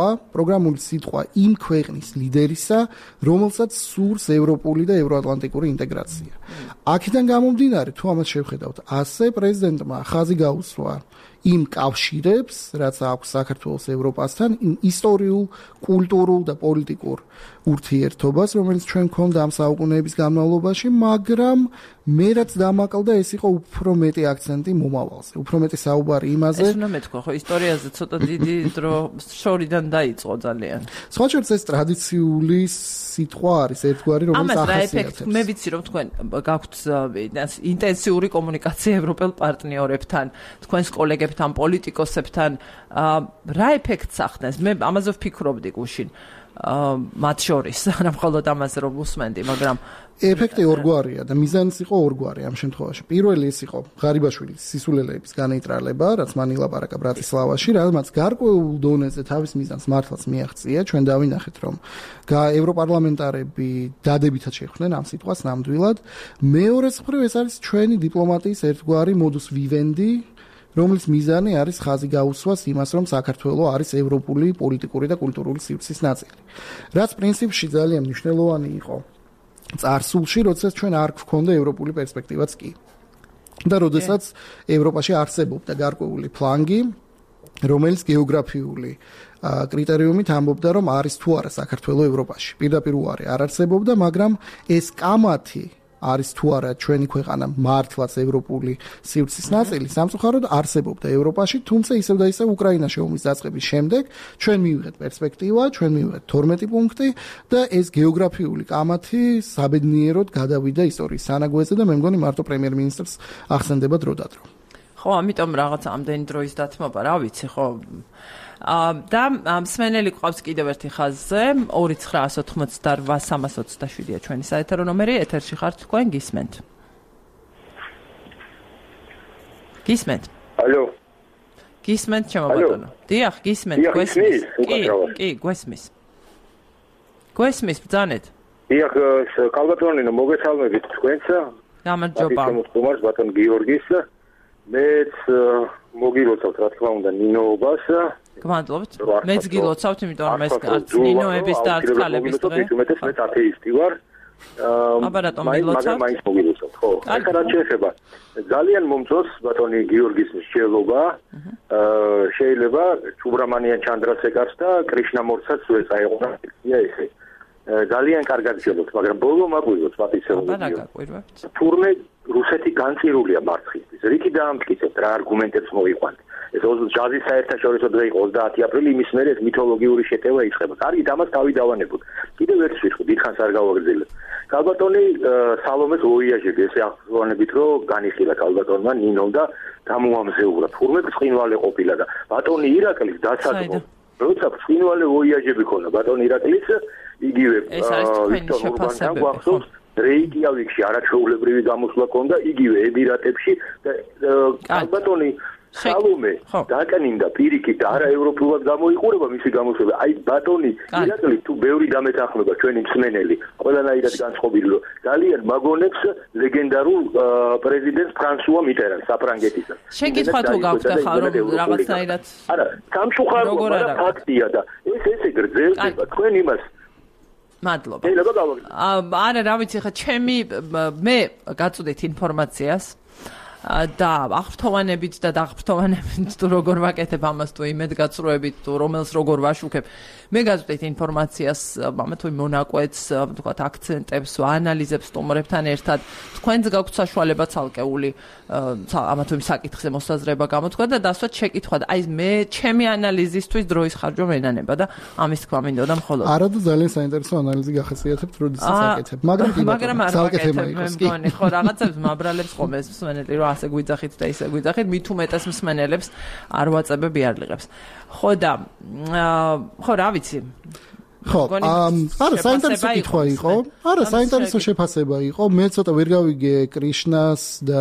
სიტყვა იმ ქვეყნის ლიდერისა, რომელსაც სურს ევროპული და ევროატლანტიკური ინტეგრაცია. აქედან გამომდინარე, თუ ამას შევხედავთ, ასე პრეზიდენტმა ხაზი გაუსვა იმ კავშირებს, რაც აქვს საქართველოს ევროპასთან, იმ ისტორიულ, კულტურულ და პოლიტიკურ ურთიერთობას, რომელიც ჩვენ გვქონდა ამ საუკუნეების განმავლობაში, მაგრამ მე რაც დამაკლდა, ეს იყო უფრო მეტი აქცენტი მომავალზე, უფრო მეტი საუბარი იმაზე. ეს უნდა მეთქვა, ხო, ისტორიაზე ცოტა დიდი დრო შორიდან დაიწყო ძალიან. სხვა შორის ეს ტრადიციული სიტყვა არის ერთგვარი, რომელიც ახასიათებს. მე ვიცი, რომ თქვენ გაქვთ ინტენსიური კომუნიკაცია ევროპელ პარტნიორებთან, თქვენს კოლეგებთან, პოლიტიკოსებთან, რა ეფექტს ახდენს? მე ამაზე ვფიქრობდი გუშინ. მათ შორის, არა მხოლოდ ამაზე რომ უსმენდი, მაგრამ ეფექტი ორგვარია და მიზანიც იყო ორგვარი ამ შემთხვევაში. პირველი ეს იყო ღარიბაშვილის სისულელეების განეიტრალება, რაც მან ილაპარაკა ბრატისლავაში, რაც გარკვეულ დონეზე თავის მიზანს მართლაც მიაღწია. ჩვენ დავინახეთ, რომ ევროპარლამენტარები დადებითად შეხვდნენ ამ სიტყვას ნამდვილად. მეორე მხრივ ეს არის ჩვენი დიპლომატიის ერთგვარი modus vivendi, რომლის მიზანი არის ხაზი გაუსვას იმას, რომ საქართველოს არის ევროპული პოლიტიკური და კულტურული სივრცის ნაწილი. რაც პრინციპში ძალიან მნიშვნელოვანი იყო წარსულში, როდესაც ჩვენ არ გვქონდა ევროპული პერსპექტივაც კი. და როდესაც ევროპაში არსებობდა გარკვეული ფლანგი, რომელიც გეოგრაფიული კრიტერიუმით ამბობდა, რომ არის თუ არა საქართველოს ევროპაში. პირდაპირ უარი არ არსებობდა, მაგრამ ეს კამათი არის თუ არა ჩვენი ქვეყანა მართლაც ევროპული სივრცის ნაწილი, სამწუხაროდ არსებობდა ევროპაში, თუმცა ისევ და ისევ უკრაინაში ომის დაწყების შემდეგ ჩვენ მივიღეთ პერსპექტივა, ჩვენ მივიღეთ 12 პუნქტი და ეს გეოგრაფიული კამათი საბედნიეროდ გადავიდა ისტორიის სანაგვეზე და მე მგონი მარტო პრემიერ-მინისტრს ახსენდება დრო და დრო. ხო, ამიტომ რაღაც ამდენი დროის დათმობა, რა ვიცი, ხო. და მსმენელი ყავს კიდევ ერთი ხაზზე 2988327-ია ჩვენი საეთერო ნომერი, ეთერში ხართ თქვენ, გისმენთ. ალო. გისმენთ ჩემო ბატონო. დიახ, გისმენთ, გვესმის. კი, გვესმის. გვესმის ბრძანეთ. დიახ, კალბატონინო, მოგესალმებით თქვენსა. გამარჯობა. ჩემს ბატონ გიორგის. მეც მოგილოცავთ რა თქმა უნდა ნინოობას. გმადლობთ. მეც გილოცავთ, იმიტომ რომ ეს არც ნინოების და არც ქალების დღე. მეც ათეისტი ვარ. აბა რატომ მილოცავთ? მაინც მოგილოცავთ, ხო. ახლა რა შეიძლება? ძალიან მომწონს ბატონი გიორგის მსჯელობა. შეიძლება სუბრამანიან ჩანდრასეკარს და კრიშნამორცაც ეწაეღონა ესე. ძალიან კარგად გჯელობთ, მაგრამ ბოლო მაგვიღოთ პატიცეულობი. აბა რა გაყვირვებთ? თურმე რუსეთი განწირულია მარცხისთვის. რითი დაამტკიცებთ, რა არგუმენტებს მოიყვანთ. ეს ჯაზის საერთაშორისო დღე იყო 30 აპრილი, იმის მერე ეს მითოლოგიური შეტევა იწყება. კარგით, ამას თავი დავანებოთ. კიდევ ერთ ვიტყვი, დიდხანს არ გავაგრძელებ. კალბატონი სალომეს ვოიაჟები, ესე ახსოვანებით, რომ განიხილა კალბატონმა ნინომ და დამოამზეურა. თურმე ბრწყინვალე ყოფილა და ბატონი ირაკლის დასაწყო. როცა ბრწყინვალე ვოიაჟები ქონდა ბატონი ირაკლის, იგივე ვიქტორ ურბანთან გვახსოვს რეიკიავიკში არაჩვეულებრივი გამოსვლა ქონდა, იგივე ემირატებში და კალბატონი სალომე დაკნინდა პირიქით და არა ევროპულად გამოიყურება მისი გამოსვლა. აი ბატონი ირაკლი თუ ბევრი დამეთანხმება ჩვენი მსმენელი, ყველანაირად განწყობილი რომ ძალიან მაგონებს ლეგენდარულ პრეზიდენტს ფრანსუა მიტერანს საფრანგეთისა. შენ გითხვა თუ გაქვთ ახლა რომ რაღაცნაირად არა, სამშუხაროა და ფაქტია და ესე გრძელდება თქვენ იმას მადლობა. არა, რა ვიცი, ხა მე გაწოდეთ ინფორმაციას და აღფრთოვანებით და დაღფრთოვანებით თუ როგორ ვაკეთებ ამას თუ იმედგაცრუებით თუ რომელს როგორ ვაშუქებ. მე გაწოდეთ ინფორმაციას ამა თუ მონაკვეთს, ვთქვათ, აქცენტებს, ანალიზებს სტუმრებთან ერთად. თქვენც გაქვთ საშუალება ცალკეული ამა თუ იმ საკითხზე მოსაზრება გამოთქვა და დასვათ შეკითხვა. აი მე ჩემი ანალიზისთვის დროის ხარჯვა მენანება და ამის თქვა მინდოდა მხოლოდ. არა და ძალიან საინტერესო ანალიზი გახასიათებთ, როდესაც აკეთებ. მაგრამ არ ვაკეთებ, მე მგონი, ხო, რაღაცებს მაბრალებს ხომ ეს მსმენელი რომ ასე გვიძახით და ისე გვიძახით, მით უმეტეს მსმენელებს არ ვაწებები არლიღებს. ხო და ხო რა ვიცი. ხო, არა საინტერესო კითხვა იყო. არა საინტერესო შეფასება იყო. მე ცოტა ვერ გავიგე კრიშნას და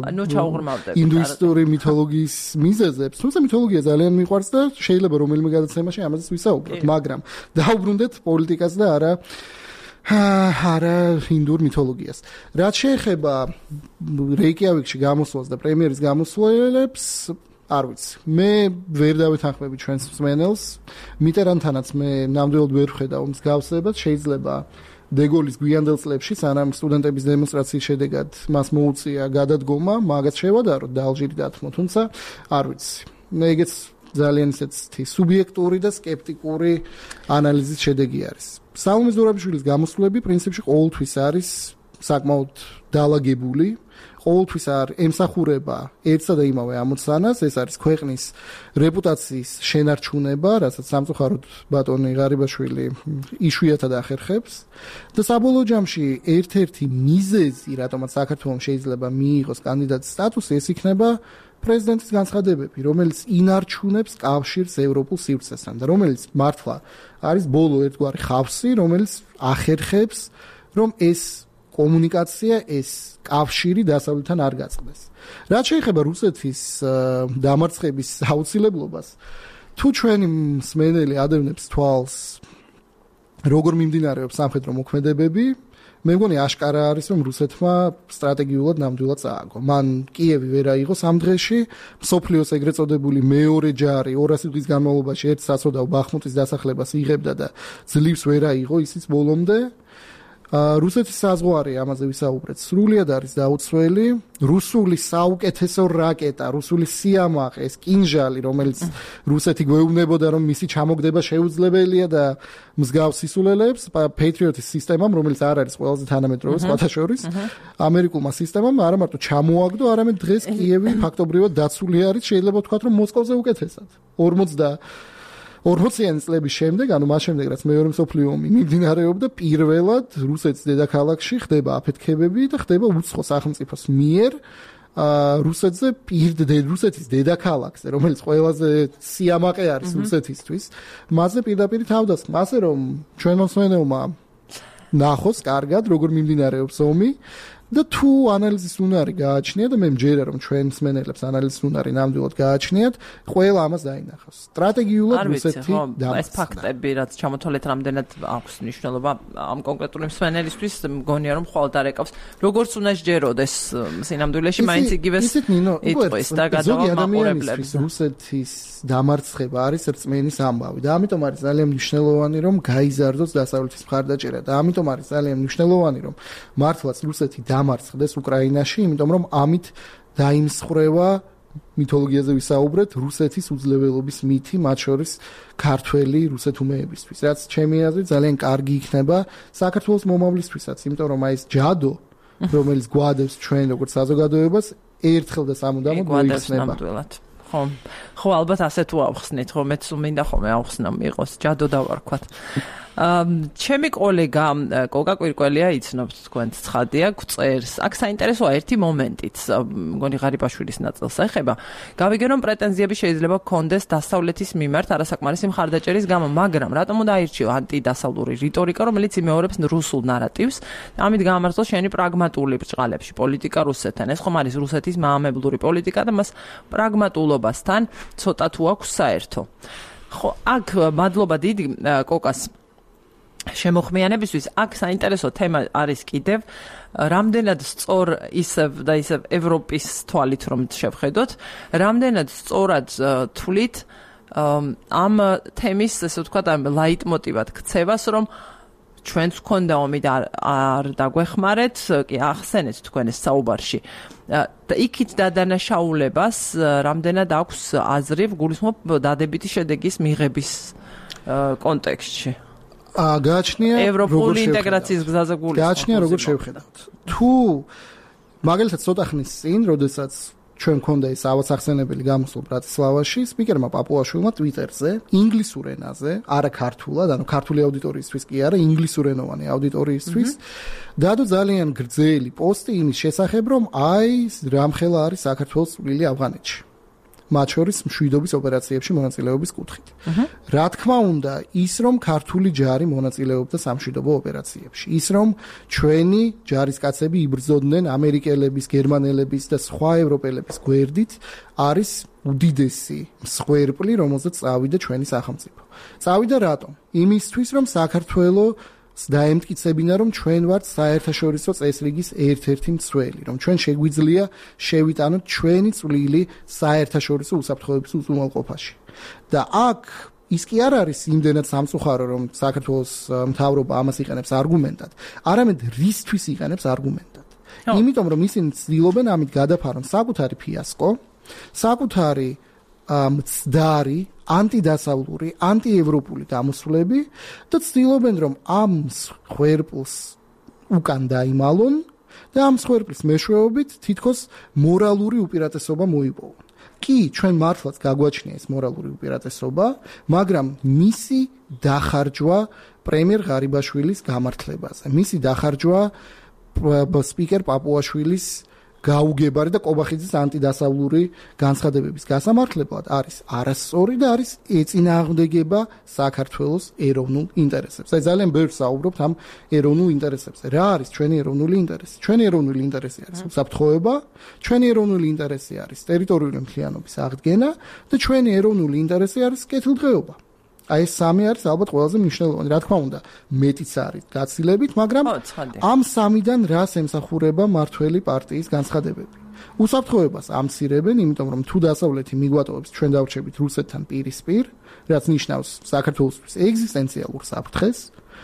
ინდუისტური მითოლოგიის მიზეზებს. თუმცა მითოლოგია ძალიან მიყვარს და შეიძლება რომელიმე გადაცემაში ამაზეც ვისაუბროთ, მაგრამ დაუბრუნდეთ პოლიტიკას და არა ინდურ მითოლოგიას. რაც შეეხება რეიკიავიკში გამოსვლას და პრემიერის გამოსვლებს, არ ვიცი. მე ვერ დავეთანხმები ჩვენს მსმენელს. მიტერანთანაც მე ნამდვილად ვერ ვხედავ მსგავსებას. შეიძლება დეგოლის გვიანდელ წლებში, სანამ სტუდენტების დემონსტრაციის შედეგად მას მოუწია გადადგომა, მაგაც შევადაროთ და ალჟირი დათმო, თუმცა არ ვიცი. მე ეგეც ძალიან ისეთი სუბიექტური და სკეპტიკური ანალიზის შედეგი არის. სალომე ზურაბიშვილის გამოსვლები პრინციპში ყოველთვის არის საკმაოდ დაალაგებული. ყოველთვის არ ემსახურება ერთსა და იმავე ამოცანას, ეს არის ქვეყნის რეპუტაციის შენარჩუნება, რასაც სამწუხაროდ ბატონი ღარიბაშვილი იშვიათად ახერხებს და საბოლოო ჯამში ერთ-ერთი მიზეზი, რატომაც საქართველოს შეიძლება მიიღოს კანდიდატის სტატუსი, ეს იქნება პრეზიდენტის განცხადებები, რომელიც ინარჩუნებს კავშირს ევროპულ სივრცესთან და რომელიც მართლა არის ბოლო ერთგვარი ხავსი, რომელიც ახერხებს, რომ ეს კომუნიკაცია, ეს კავშირი დასავლეთთან არ გაწყდეს. რაც შეეხება რუსეთის დამარცხების აუცილებლობას, თუ ჩვენი მსმენელი ადევნებს თვალს, როგორ მიმდინარეობს სამხედრო მოქმედებები, მე მგონი აშკარა არის, რომ რუსეთმა სტრატეგიულად ნამდვილად წააგო. მან კიევი ვერ აიღო სამ დღეში, მსოფლიოს ეგრეთ წოდებული მეორე ჯარი 200 დღის განმავლობაში ერთ საცოდავ ბახმუტის დასახლებას იღებდა და ძლივს ვერ აიღო ისიც ბოლომდე. რუსეთის საზღვარი ამაზე ვისაუბრეთ სრულიად არის დაუცველი რუსული საუკეთესო რაკეტა რუსული სიამაყე ეს კინჟალი რომელიც რუსეთი გვეუბნებოდა რომ მისი ჩამოგდება შეუძლებელია და მსგავს სისულელეებს Patriot-ის სისტემამ რომელიც არ არის ყველაზე თანამედროვე სხვათა შორის ამერიკულმა სისტემამ არა მარტო ჩამოაგდო არამედ დღეს კიევი ფაქტობრივად დაცული არის შეიძლება ვთქვათ რომ მოსკოვზე უკეთესად 40-იანი წლების შემდეგ, ანუ მას შემდეგ, რაც მეორე მსოფლიო ომი მიმდინარეობდა, პირველად რუსეთის დედაქალაქში ხდება აფეთქებები და ხდება უცხო სახელმწიფოს მიერ რუსეთის დედაქალაქზე, რომელიც ყველაზე სიამაყე არის რუსეთისთვის, მასზე პირდაპირ თავდასხმა, ასე რომ ჩვენ მოსმენელმა ნახოს კარგად, როგორ მიმდინარეობს ომი. და თუ ანალიზის უნარი გააჩნია და მე მჯერა რომ ჩვენ მსმენელებს ანალიზის უნარი ნამდვილად გააჩნიათ, ყველა ამას დაინახავს. სტრატეგიულად რუსეთი ეს ფაქტები რაც ჩამოთვალეთ რამდენად აქვს მნიშვნელობა ამ კონკრეტული მსმენელისთვის, მგონია რომ ხვალ დარეკავს. როგორც უნდა ჯეროდეს სინამდვილეში მაინც იგივეს იტყვის და გადავა მაყურებლებს. რუსეთის დამარცხება არის რწმენის ამბავი და ამიტომ არის ძალიან მნიშვნელოვანი რომ გაიზარდოს დასავლეთის მხარდაჭერა და ამიტომ არის ძალიან მნიშვნელოვანი რომ მართლაც რუსეთი დამარცხდეს უკრაინაში, იმიტომ რომ ამით დაიმსხვრევა მითოლოგიაზე ვისაუბრეთ რუსეთის უძლეველობის მითი, მათ შორის ქართველი რუსეთუმეებისთვის, რაც ჩემი აზრით ძალიან კარგი იქნება საქართველოს მომავლისთვისაც, იმიტომ რომ აი ეს ჯადო, რომელიც გვადებს ჩვენ როგორც საზოგადოებას, ერთხელ და სამუდამოდ მოიხსნება. ხო, ალბათ ასე თუ ავხსნით, რომ მეც მინდა ხოლმე ავხსნა მიყოს ჯადო დავარქვათ. ჩემი კოლეგა კოკა კვირკველია იცნობთ თქვენ ცხადია გწერს აქ საინტერესოა ერთი მომენტიც მგონი ღარიბაშვილის ნაწილს ეხება გავიგე რომ პრეტენზიები შეიძლება გქონდეს დასავლეთის მიმართ არასაკმარისი მხარდაჭერის გამო მაგრამ რატომ უნდა აირჩიო ანტიდასავლური რიტორიკა რომელიც იმეორებს რუსულ ნარატივს ამით გაამართლოს შენი პრაგმატული ბრჭყალებში პოლიტიკა რუსეთთან ეს ხომ არის რუსეთის მაამებლური პოლიტიკა და მას პრაგმატულობასთან ცოტა თუ აქვს საერთო ხო აქ მადლობა დიდი კოკას შემოხმიანებისთვის აქ საინტერესო თემა არის კიდევ რამდენად სწორ ისევ და ისევ ევროპის თვალით რომ შევხედოთ რამდენად სწორად თვლით ამ თემის ესე ვთქვათ ამ ლაიტმოტივად ქცევას რომ ჩვენც გქონდა ომი და არ დაგვეხმარეთ კი ახსენეთ თქვენ ეს საუბარში და იქით დადანაშაულებას რამდენად აქვს აზრი გულისხმობ დადებითი შედეგის მიღების კონტექსტში გააჩნია ევროპული ინტეგრაციის გზაზე გულისხმობ. გააჩნია როგორ შევხედავთ. თუ მაგალითად ცოტა ხნის წინ, როდესაც ჩვენ მქონდა ეს ავაცახსენებელი გამოსვლა ბრატისლავაში, სპიკერმა პაპუაშვილმა Twitter-ზე ინგლისურ ენაზე, არა ქართულად, ანუ ქართული აუდიტორიისთვის კი არა, ინგლისურენოვანი აუდიტორიისთვის დადო ძალიან გრძელი პოსტი იმის შესახებ, რომ აი რამხელა არის საქართველოს წვლილი ავღანეთში. მათ შორის მშვიდობის ოპერაციებში მონაწილეობის კუთხით. რა თქმა უნდა, ის რომ ქართული ჯარი მონაწილეობდა სამშვიდობო ოპერაციებში, ის რომ ჩვენი ჯარისკაცები იბრძოდნენ ამერიკელების, გერმანელების და სხვა ევროპელების გვერდით, არის უდიდესი მსხვერპლი, რომელზეც წავიდა ჩვენი სახელმწიფო. წავიდა რატომ? იმისთვის, რომ საქართველოს დაემტკიცებინა რომ ჩვენ ვართ საერთაშორისო წესრიგის ერთ-ერთი მცველი, რომ ჩვენ შეგვიძლია შევიტანოთ ჩვენი წვლილი საერთაშორისო უსაფრთხოების უზრუნველყოფაში. და აქ ის კი არ არის იმდენად სამწუხარო, რომ საქართველოს მთავრობა ამას იყენებს არგუმენტად, არამედ რისთვის იყენებს არგუმენტად. იმიტომ რომ ისინი ცდილობენ ამით გადაფარონ საკუთარი ფიასკო, საკუთარი მცდარი ანტიდასავლური, ანტიევროპული გამოსვლები და ცდილობენ რომ ამ ხერპლს უკან დაიმალონ და ამ ხერპლის მეშვეობით თითქოს მორალური უპირატესობა მოიპოვონ. კი, ჩვენ მართლაც გაგვაჩნია ეს მორალური უპირატესობა, მაგრამ მისი დახარჯვა პრემიერ ღარიბაშვილის გამართლებაზე. მისი დახარჯვა სპიკერ პაპუაშვილის გაუგებარი და კობახიძის ანტიდასავლური განცხადებების გასამართლებლად არის არასწორი და არის ეწინააღმდეგება საქართველოს ეროვნულ ინტერესებს. აი ძალიან ბევრს საუბრობთ ამ ეროვნულ ინტერესებზე. რა არის ჩვენი ეროვნული ინტერესი? ჩვენი ეროვნული ინტერესი არის უსაფრთხოება, ჩვენი ეროვნული ინტერესი არის ტერიტორიული მთლიანობის აღდგენა და ჩვენი ეროვნული ინტერესი არის კეთილდღეობა. აი ეს სამი არის ალბათ ყველაზე მნიშვნელოვანი. რა თქმა უნდა, მეტიც არის გაცილებით, მაგრამ ამ სამიდან რას ემსახურება მართველი პარტიის განცხადებები? უსაფრთხოებას ამცირებენ, იმიტომ რომ თუ დასავლეთი მიგვატოვებს ჩვენ დავრჩებით რუსეთთან პირისპირ, რაც ნიშნავს საქართველოსთვის ეგზისტენციალურ საფრთხეს,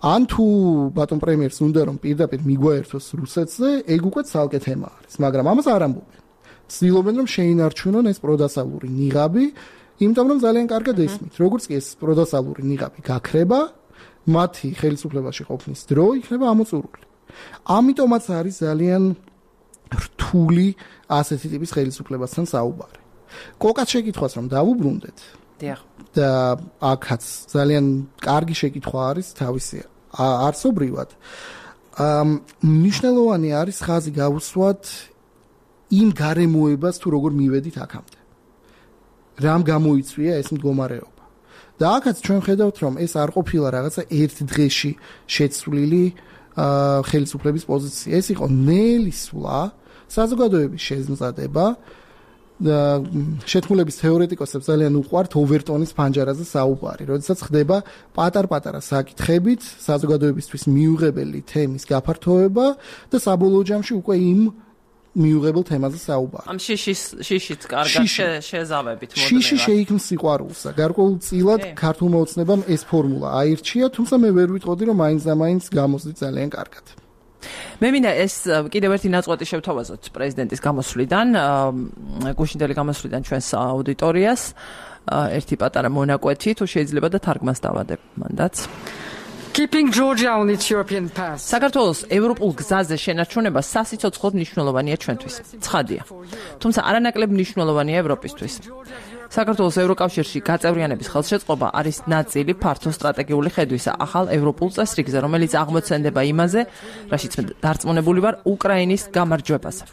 ან თუ ბატონ პრემიერს უნდა რომ პირდაპირ მიგვაერთოს რუსეთზე, ეგ უკვე ცალკე თემა არის, მაგრამ ამას არ ამბობენ. ცდილობენ რომ შეინარჩუნონ ეს პროდასალური ნიღაბი, იმიტომ რომ ძალიან კარგად ესმით, როგორც კი ეს პროდასალური ნიღაბი გაქრება, მათი ხელისუფლებაში ყოფნის დრო იქნება ამოწურული. ამიტომაც არის ძალიან რთული ასეთი ტიპის ხელისუფლებასთან საუბარი. კოკაც შეკითხვას რომ დავუბრუნდეთ. და აქაც ძალიან კარგი შეკითხვა არის თავისი არსობრივად. მნიშვნელოვანი არის ხაზი გავუსვათ იმ გარემოებას თუ როგორ მივედით აქამდე. რამ გამოიწვია ეს მდგომარეობა. და აქაც ჩვენ ხედავთ რომ ეს არ ყოფილა რაღაცა ერთ დღეში შეცვლილი ხელისუფლების პოზიცია. ეს იყო ნელი სვლა, საზოგადოების შეზმზადება და შეთქმულების თეორეტიკოსებს ძალიან უყვართ ოვერტონის ფანჯარაზე საუბარი, როდესაც ხდება პატარ-პატარა საკითხებით საზოგადოებისთვის მიუღებელი თემის გაფართოება და საბოლოო ჯამში უკვე იმ მიუღებელ თემაზე საუბარი. ამ შიშიც კარგად შეზავებით მოდრება. შიში შეიქმს სიყვარულსა. გარკვეულწილად ქართულმა ოცნებამ ეს ფორმულა აირჩია, თუმცა მე ვერ ვიტყოდი რომ მაინც და მაინც გამოსვლით ძალიან კარგად. მე მინდა ეს კიდევ ერთი ნაწყვეტი შევთავაზოთ პრეზიდენტის გამოსვლიდან, გუშინდელი გამოსვლიდან ჩვენს აუდიტორიას, ერთი პატარა მონაკვეთი, თუ შეიძლება და თარგმანს დავადებ მანდაც. Keeping Georgia on its European path. საქართველოს ევროპულ გზაზე შენარჩუნება სასიცოცხლოდ მნიშვნელოვანია ჩვენთვის. ცხადია. თუმცა არანაკლებ მნიშვნელოვანია ევროპისთვის. საქართველოს ევროკავშირში გაწევრიანების ხელშეწყობა არის ნაწილი ფართო სტრატეგიული ხედვისა ახალ ევროპულ წესრიგზე, რომელიც აღმოცენდება იმაზე, რაშიც დარწმუნებული ვარ, უკრაინის გამარჯვებაზე.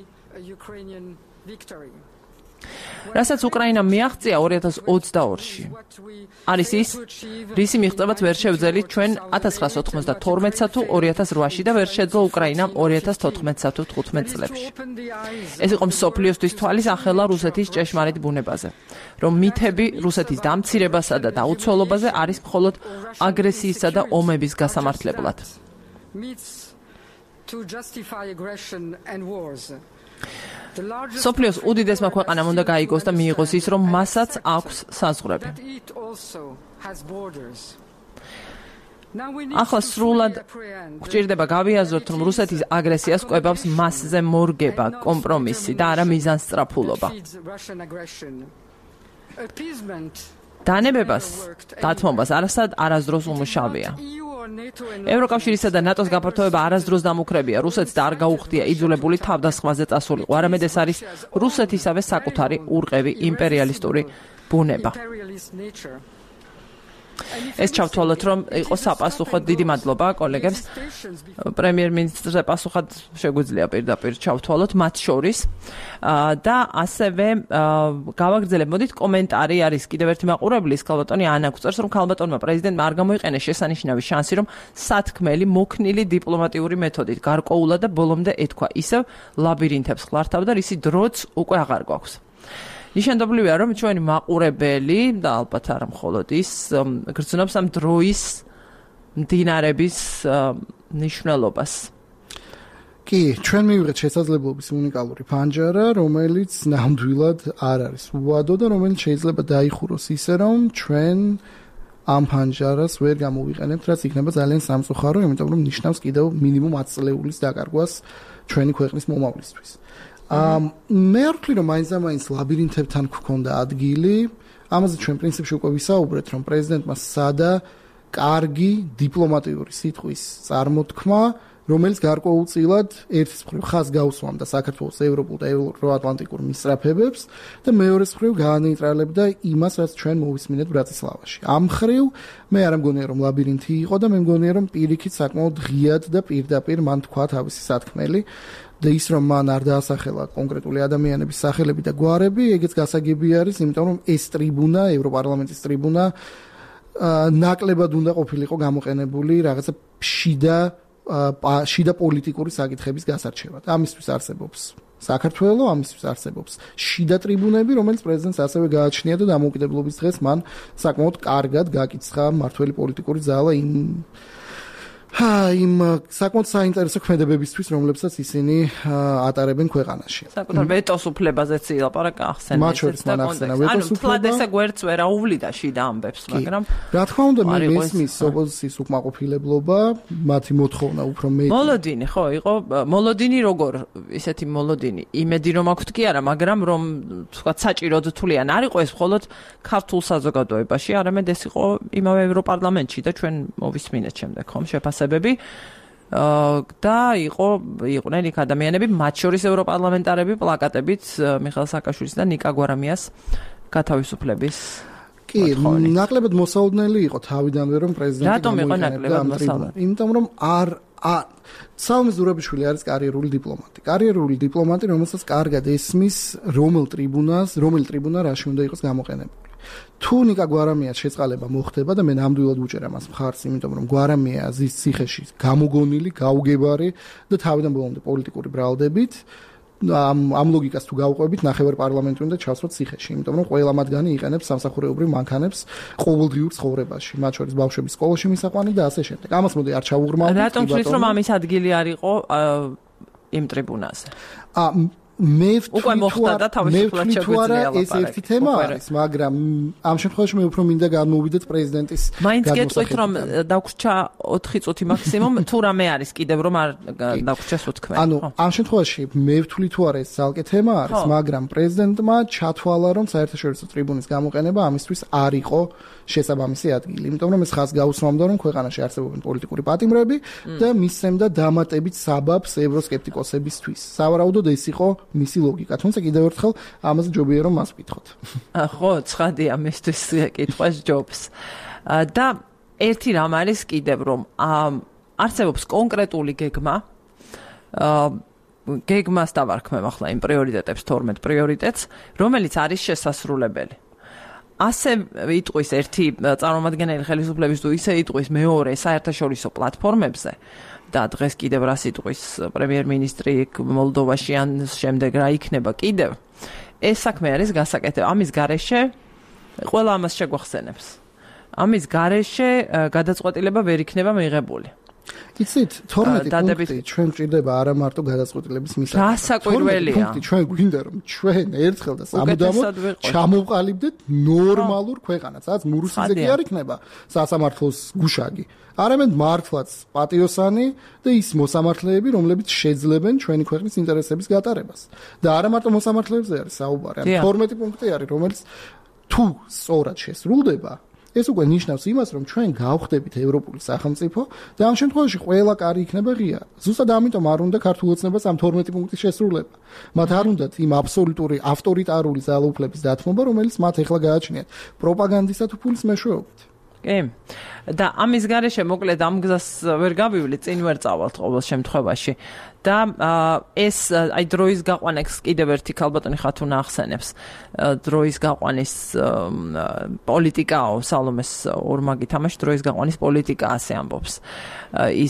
რასაც უკრაინამ მიაღწია 2022-ში. არის ის, რისი მიღწევაც ვერ შევძელით ჩვენ 1992-სა თუ 2008-ში და ვერ შეძლო უკრაინამ 2014-სა თუ 15 წლებში. ეს იყო მსოფლიოსთვის თვალის ახელა რუსეთის ჭეშმარიტ ბუნებაზე, რომ მითები რუსეთის დამცირებასა და დაუცველობაზე არის მხოლოდ აგრესიისა და ომების გასამართლებლად. სოფლიოს უდიდესმა ქვეყანამ უნდა გაიგოს და მიიღოს ის, რომ მასაც აქვს საზღვრები. ახლა სრულად გვჭირდება გავიაზროთ, რომ რუსეთის აგრესიას კვებავს მასზე მორგება, კომპრომისი და არა მიზანსწრაფულობა. დანებებას, დათმობას არასდროს უმუშავია. ევროკავშირისა და ნატოს გაფართოება არასდროს დამუქრებია. რუსეთს და არ გაუხდია იძულებული თავდასხმაზე წასულიყო. არამედ ეს არის რუსეთისავე საკუთარი ურყევი იმპერიალისტური ბუნება. ეს ჩავთვალოთ, რომ იყო საპასუხოდ. დიდი მადლობა კოლეგებს. პრემიერ-მინისტრზე პასუხად შეგვიძლია პირდაპირ ჩავთვალოთ მათ შორის. და ასევე გავაგრძელებ, მოდით კომენტარი არის კიდევ ერთი მაყურებლის, ქალბატონი ანა გვწერს, რომ ქალბატონმა პრეზიდენტმა არ გამოიყენეს შესანიშნავი შანსი, რომ სათქმელი მოქნილი დიპლომატიური მეთოდით გარკვეულად და ბოლომდე ეთქვა ისევ ლაბირინთებს ხლართავდა, რისი დროც უკვე აღარ გვაქვს. ნიშანდობლივია, რომ ჩვენი მაყურებელი და ალბათ არა მხოლოდ ის გრძნობს ამ დროის მდინარების მნიშვნელობას. კი, ჩვენ მივიღეთ შესაძლებლობის უნიკალური ფანჯარა, რომელიც ნამდვილად არ არის უვადო და რომელიც შეიძლება დაიხუროს ისე, რომ ჩვენ ამ ფანჯარას ვერ გამოვიყენებთ, რაც იქნება ძალიან სამწუხარო, იმიტომ რომ ნიშნავს კიდევ მინიმუმ 10 წლეულის დაკარგვას ჩვენი ქვეყნის მომავლისთვის. მე არ ვთვლი, რომ მაინც და მაინც ლაბირინთებთან გვქონდა ადგილი. ამაზე ჩვენ პრინციპში უკვე ვისაუბრეთ, რომ პრეზიდენტმა სცადა კარგი დიპლომატიური სიტყვის წარმოთქმა, რომელიც გარკვეულწილად ერთის მხრივ ხაზს გაუსვამდა საქართველოს ევროპულ და ევროატლანტიკურ მისწრაფებებს და მეორეს მხრივ გაანეიტრალებდა იმას, რაც ჩვენ მოვისმინეთ ბრატისლავაში. ამ მხრივ მე არ მგონია, რომ ლაბირინთი იყო და მე მგონია, რომ პირიქით საკმაოდ ღიად და პირდაპირ მან თქვა თავისი სათქმელი და ის, რომ მან არ დაასახელა კონკრეტული ადამიანების სახელები და გვარები, ეგეც გასაგები არის, იმიტომ რომ ეს ტრიბუნა, ევროპარლამენტის ტრიბუნა ნაკლებად უნდა ყოფილიყო გამოყენებული რაღაცა შიდა პოლიტიკური საკითხების გასარჩევად. ამისთვის არსებობს საქართველო, ამისთვის არსებობს შიდა ტრიბუნები, რომელიც პრეზიდენტს ასევე გააჩნია და დამოუკიდებლობის დღეს მან საკმაოდ კარგად გაკიცხა მართველი პოლიტიკური ძალა იმ იმ საკმაოდ საინტერესო ქმედებებისთვის, რომლებსაც ისინი ატარებენ ქვეყანაში. საკუთარ ვეტოს უფლებაზეც ილაპარაკა ახსენე. მათ შორის მან ახსენა ვეტოს უფლება. ანუ თლად ესე გვერდს ვერ აუვლიდა შიდა ამბებს, მაგრამ რა თქმა უნდა, მე მესმის ოპოზიციის უკმაყოფილებლობა, მათი მოთხოვნა უფრო მეტი. მოლოდინი, ხო, იყო მოლოდინი როგორ, ისეთი მოლოდინი. იმედი რომ აქვთ კი არა, მაგრამ რომ თქვა საჭიროდ თვლიან, არ იყო ეს მხოლოდ ქართულ საზოგადოებაში, არამედ ეს იყო იმავე ევროპარლამენტში და ჩვენ მოვისმინეთ შემდეგ ხომ შეფასებები. და იყვნენ იქ ადამიანები, მათ შორის ევროპარლამენტარები პლაკატებით მიხეილ სააკაშვილის და ნიკა გვარამიას გათავისუფლების. კი, ნაკლებად მოსაოდნელი იყო თავიდანვე რომ პრეზიდენტი რატომ იყო ნაკლებად მოსაოდნელი? იმიტომ რომ საუმე ზურაბიშვილი არის კარიერული დიპლომატი. კარიერული დიპლომატი, რომელსაც კარგად ესმის რომელ ტრიბუნა რაში უნდა იყოს გამოყენებული. თუ ნიკა გვარამიას შეწყალება მოხდება და მე ნამდვილად უჭერა მას მხარს, იმიტომ რომ გვარამია ზის ციხეში გამოგონილი, გაუგებარი და თავიდან ბოლომდე პოლიტიკური ბრალდებით ამ ლოგიკას თუ გავყვებით, ნახევარ პარლამენტი უნდა ჩავსვათ ციხეში, იმიტომ რომ ყველა მათგანი იყენებს სამსახურეობრივ მანქანებს ყოველდღიურ ცხოვრებაში, მათ შორის ბავშვების სკოლაში მისაყვანი და ასე შემდეგ. ამას მოდი არ ჩავუღრმავდით. რატომ თვლის რომ ამის ადგილი არ იყო იმ ტრიბუნაზე? მე უკვე მოხდა და თავისუფლად შეგვიძლია ეს ერთი თემა არის, მაგრამ ამ შემთხვევაში მე უფრო მინდა გამოვიდეთ პრეზიდენტის მაინც გეტყვით რომ დაგვრჩა 4 წუთი მაქსიმუმ თუ რამე არის კიდევ რომ არ დაგვრჩას უთქმენ. ანუ ამ შემთხვევაში მე ვთვლი თუ არა ეს ძალკე თემა არის, მაგრამ პრეზიდენტმა ჩათვალა რომ საერთაშორისო ტრიბუნის გამოყენება ამისთვის არ იყო შესაბამისი ადგილი, იმიტომ რომ ეს ხაზს გაუსვამდა რომ ქვეყანაში არსებობენ პოლიტიკური პატიმრები და მისცემდა დამატებით საბაბს ევროსკეპტიკოსებისთვის. სავარაუდოდ ეს იყო მისი ლოგიკა, თუმცა კიდევ ერთხელ ამაზე ჯობია რომ მას ვკითხოთ. ხო, ცხადია მისთვის კითხვას ჯობს. და ერთი რამ არის კიდევ რომ არსებობს კონკრეტული გეგმა. გეგმას დავარქმევ ახლა იმ პრიორიტეტებს 12 პრიორიტეტს, რომელიც არის შესასრულებელი. ასე იტყვის ერთი წარმომადგენელი ხელისუფლების თუ ისე იტყვის მეორე საერთაშორისო პლატფორმებზე და დღეს კიდევ რას იტყვის პრემიერ-მინისტრი მოლდოვაში ან შემდეგ რა იქნება კიდევ ეს საქმე არის გასაკეთებელი. ამის გარეშე ყველა ამას შეგვახსენებს. ამის გარეშე გადაწყვეტილება ვერ იქნება მიღებული. იცით 12 პუნქტი ჩვენ ჭირდება არა მარტო გადაწყვეტილების მისაღებად. გასაკვირველია. პუნქტი ჩვენ გვინდა რომ ჩვენ ერთხელ და სამუდამოდ ჩამოვყალიბდეთ ნორმალურ ქვეყანას, რაც მურუსიზე კი არ იქნება სასამართლოს გუშაგი. არამედ მართლაც პატიოსანი და ის მოსამართლეები, რომლებიც შეძლებენ ჩვენი ქვეყნის ინტერესების გატარებას. და არა მარტო მოსამართლეებზე არის საუბარი. 12 პუნქტი არის, რომელიც თუ სწორად შესრულდება ეს უკვე ნიშნავს იმას, რომ ჩვენ გავხდებით ევროპული სახელმწიფო და ამ შემთხვევაში ყველა კარი იქნება ღია. ზუსტად ამიტომ არ უნდა ქართულ ოცნებას ამ 12 პუნქტის შესრულება. მათ არ უნდათ იმ აბსოლუტური ავტორიტარული ძალაუფლების დათმობა, რომელიც მათ ეხლა გააჩნიათ პროპაგანდისა თუ ფულის მეშვეობით. კი. და ამის გარეშე მოკლედ ამ გზას ვერ გავივლით, წინ ვერ წავალთ ყოველ შემთხვევაში. და ეს აი დროის გაყვანას კიდევ ერთი ქალბატონი ხათუნა ახსენებს. დროის გაყვანის პოლიტიკაო სალომეს ორმაგი თამაში დროის გაყვანის პოლიტიკა ასე ამბობს. ის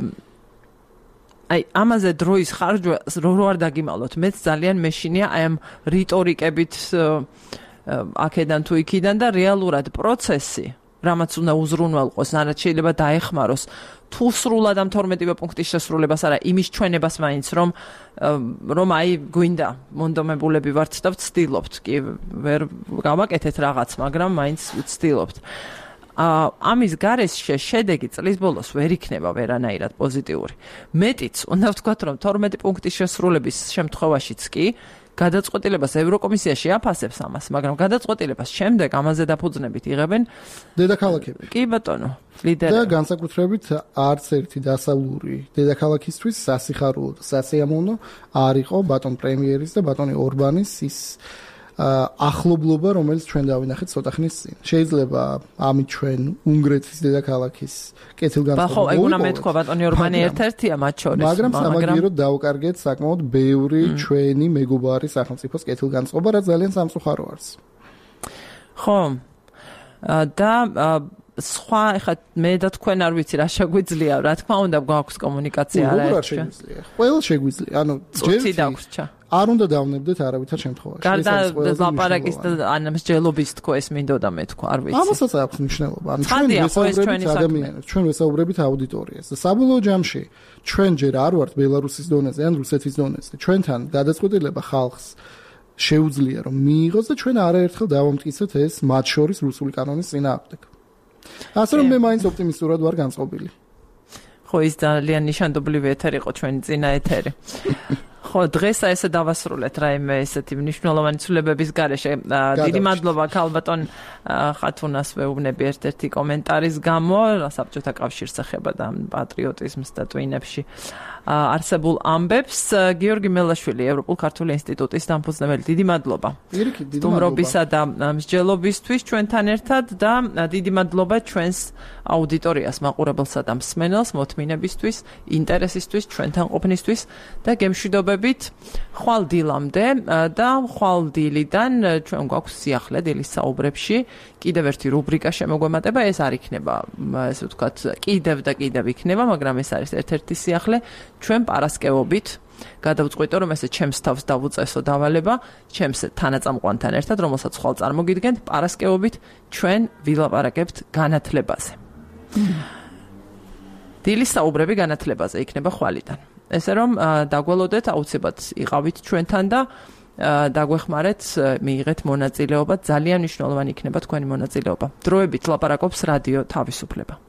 აი ამაზე დროის ხარჯვა რო არ დაგიმალოთ, მეც ძალიან მეშინია აი ამ რიტორიკებით აქედან თუ იქიდან და რეალურად პროცესი რამაც უნდა უზრუნველყოს, რაც შეიძლება დაეხმაროს თუ სრულად ამ 12 პუნქტის შესრულებას არა, იმის ჩვენებას მაინც რომ აი გვინდა მონდომებულები ვართ და ვცდილობთ, კი ვერ გავაკეთეთ რაღაც, მაგრამ მაინც ვცდილობთ. ამის გარეშე შედეგი წლის ბოლოს ვერ იქნება ვერანაირად პოზიტიური. მეტიც უნდა ვთქვათ, რომ 12 პუნქტის შესრულების შემთხვევაშიც კი გადაწყვეტილებას ევროკომისია შეაფასებს ამას, მაგრამ გადაწყვეტილებას შემდეგ ამაზე დაფუძნებით იღებენ დედაქალაქები. კი ბატონო, ლიდერები. და განსაკუთრებით არც ერთი დასავლური დედაქალაქისთვის სასიხარულო და სასიამოვნო არ იყო ბატონ პრემიერის და ბატონი ორბანის ის ახლობლობა, რომელიც ჩვენ დავინახეთ ცოტა ხნის წინ. შეიძლება ამით ჩვენ უნგრეთის დედაქალაქის კეთილგანწყობა. ხო, ეგ უნდა მეთქვა ბატონი ორბანი ერთ-ერთია მათ შორის. მაგრამ სამაგიეროდ დავუკარგეთ საკმაოდ ბევრი ჩვენი მეგობარი სახელმწიფოს კეთილგანწყობა, რაც ძალიან სამწუხარო არის. ხო. და სხვა ეხლა მე და თქვენ არ ვიცი რა შეგვიძლია, რა თქმა უნდა გვაქვს კომუნიკაცია არა. როგორ არ შეგვიძლია? ყველა შეგვიძლია. ანუ წუთი დაგვრჩა. არ უნდა დავნებდეთ არავითარ შემთხვევაში. გარდა ლაპარაკის და ანამსჯელობის თქო ეს მინდოდა მე თქვა, არ ვიცი. ამასაც აქვს მნიშვნელობა. ანუ ჩვენ ვესაუბრებით აუდიტორიას და საბოლოო ჯამში ჩვენ ჯერ არ ვართ ბელარუსის დონეზე ან რუსეთის დონეზე. ჩვენთან გადაწყვეტილება ხალხს შეუძლია რომ მიიღოს და ჩვენ არაერთხელ დავამტკიცეთ ეს მათ შორის რუსული კანონის წინააღმდეგ. ასე რომ მე მაინც ოპტიმისტურად ვარ განწყობილი. ხო, ის ძალიან ნიშანდობლივი ეთერი იყო ჩვენი წინა ეთერი. ხო, დღეს ესე დავასრულეთ რაიმე ესეთი მნიშვნელოვანი ცვლილებების გარეშე. დიდი მადლობა ქალბატონ ხათუნას ვეუბნები ერთ-ერთი კომენტარის გამო, საბჭოთა კავშირს ეხება და პატრიოტიზმს და ტვინებში არსებულ ამბებს. გიორგი მელაშვილი, ევროპულ-ქართული ინსტიტუტის დამფუძნებელი, დიდი მადლობა. სტუმრობისა და მსჯელობისთვის ჩვენთან ერთად და დიდი მადლობა ჩვენს აუდიტორიას, მაყურებელსა და მსმენელს მოთმინებისთვის, ინტერესისთვის, ჩვენთან ყოფნისთვის და გემშვიდობებით ხვალ დილამდე და ხვალ დილიდან ჩვენ გვაქვს სიახლე დილის საუბრებში კიდევ ერთი რუბრიკა შემოგვემატება, ეს არ იქნება, ესე ვთქვათ, კიდევ და კიდევ იქნება, მაგრამ ეს არის ერთ-ერთი სიახლე. ჩვენ პარასკევობით გადავწყვიტო, რომ ესე ჩემს თავს დავუწესო დავალება, ჩემს თანაწამყვანთან ერთად, რომელსაც ხვალ წარმოგიდგენთ, პარასკევობით ჩვენ ვილაპარაკებთ განათლებაზე. დილის საუბრები განათლებაზე იქნება ხვალიდან. ესე რომ დაგველოდეთ, აუცილებლად იყავით ჩვენთან და დაგვეხმარეთ, მიიღეთ მონაწილეობა, ძალიან მნიშვნელოვანი იქნება თქვენი მონაწილეობა. დროებით ლაპარაკობს რადიო თავისუფლება.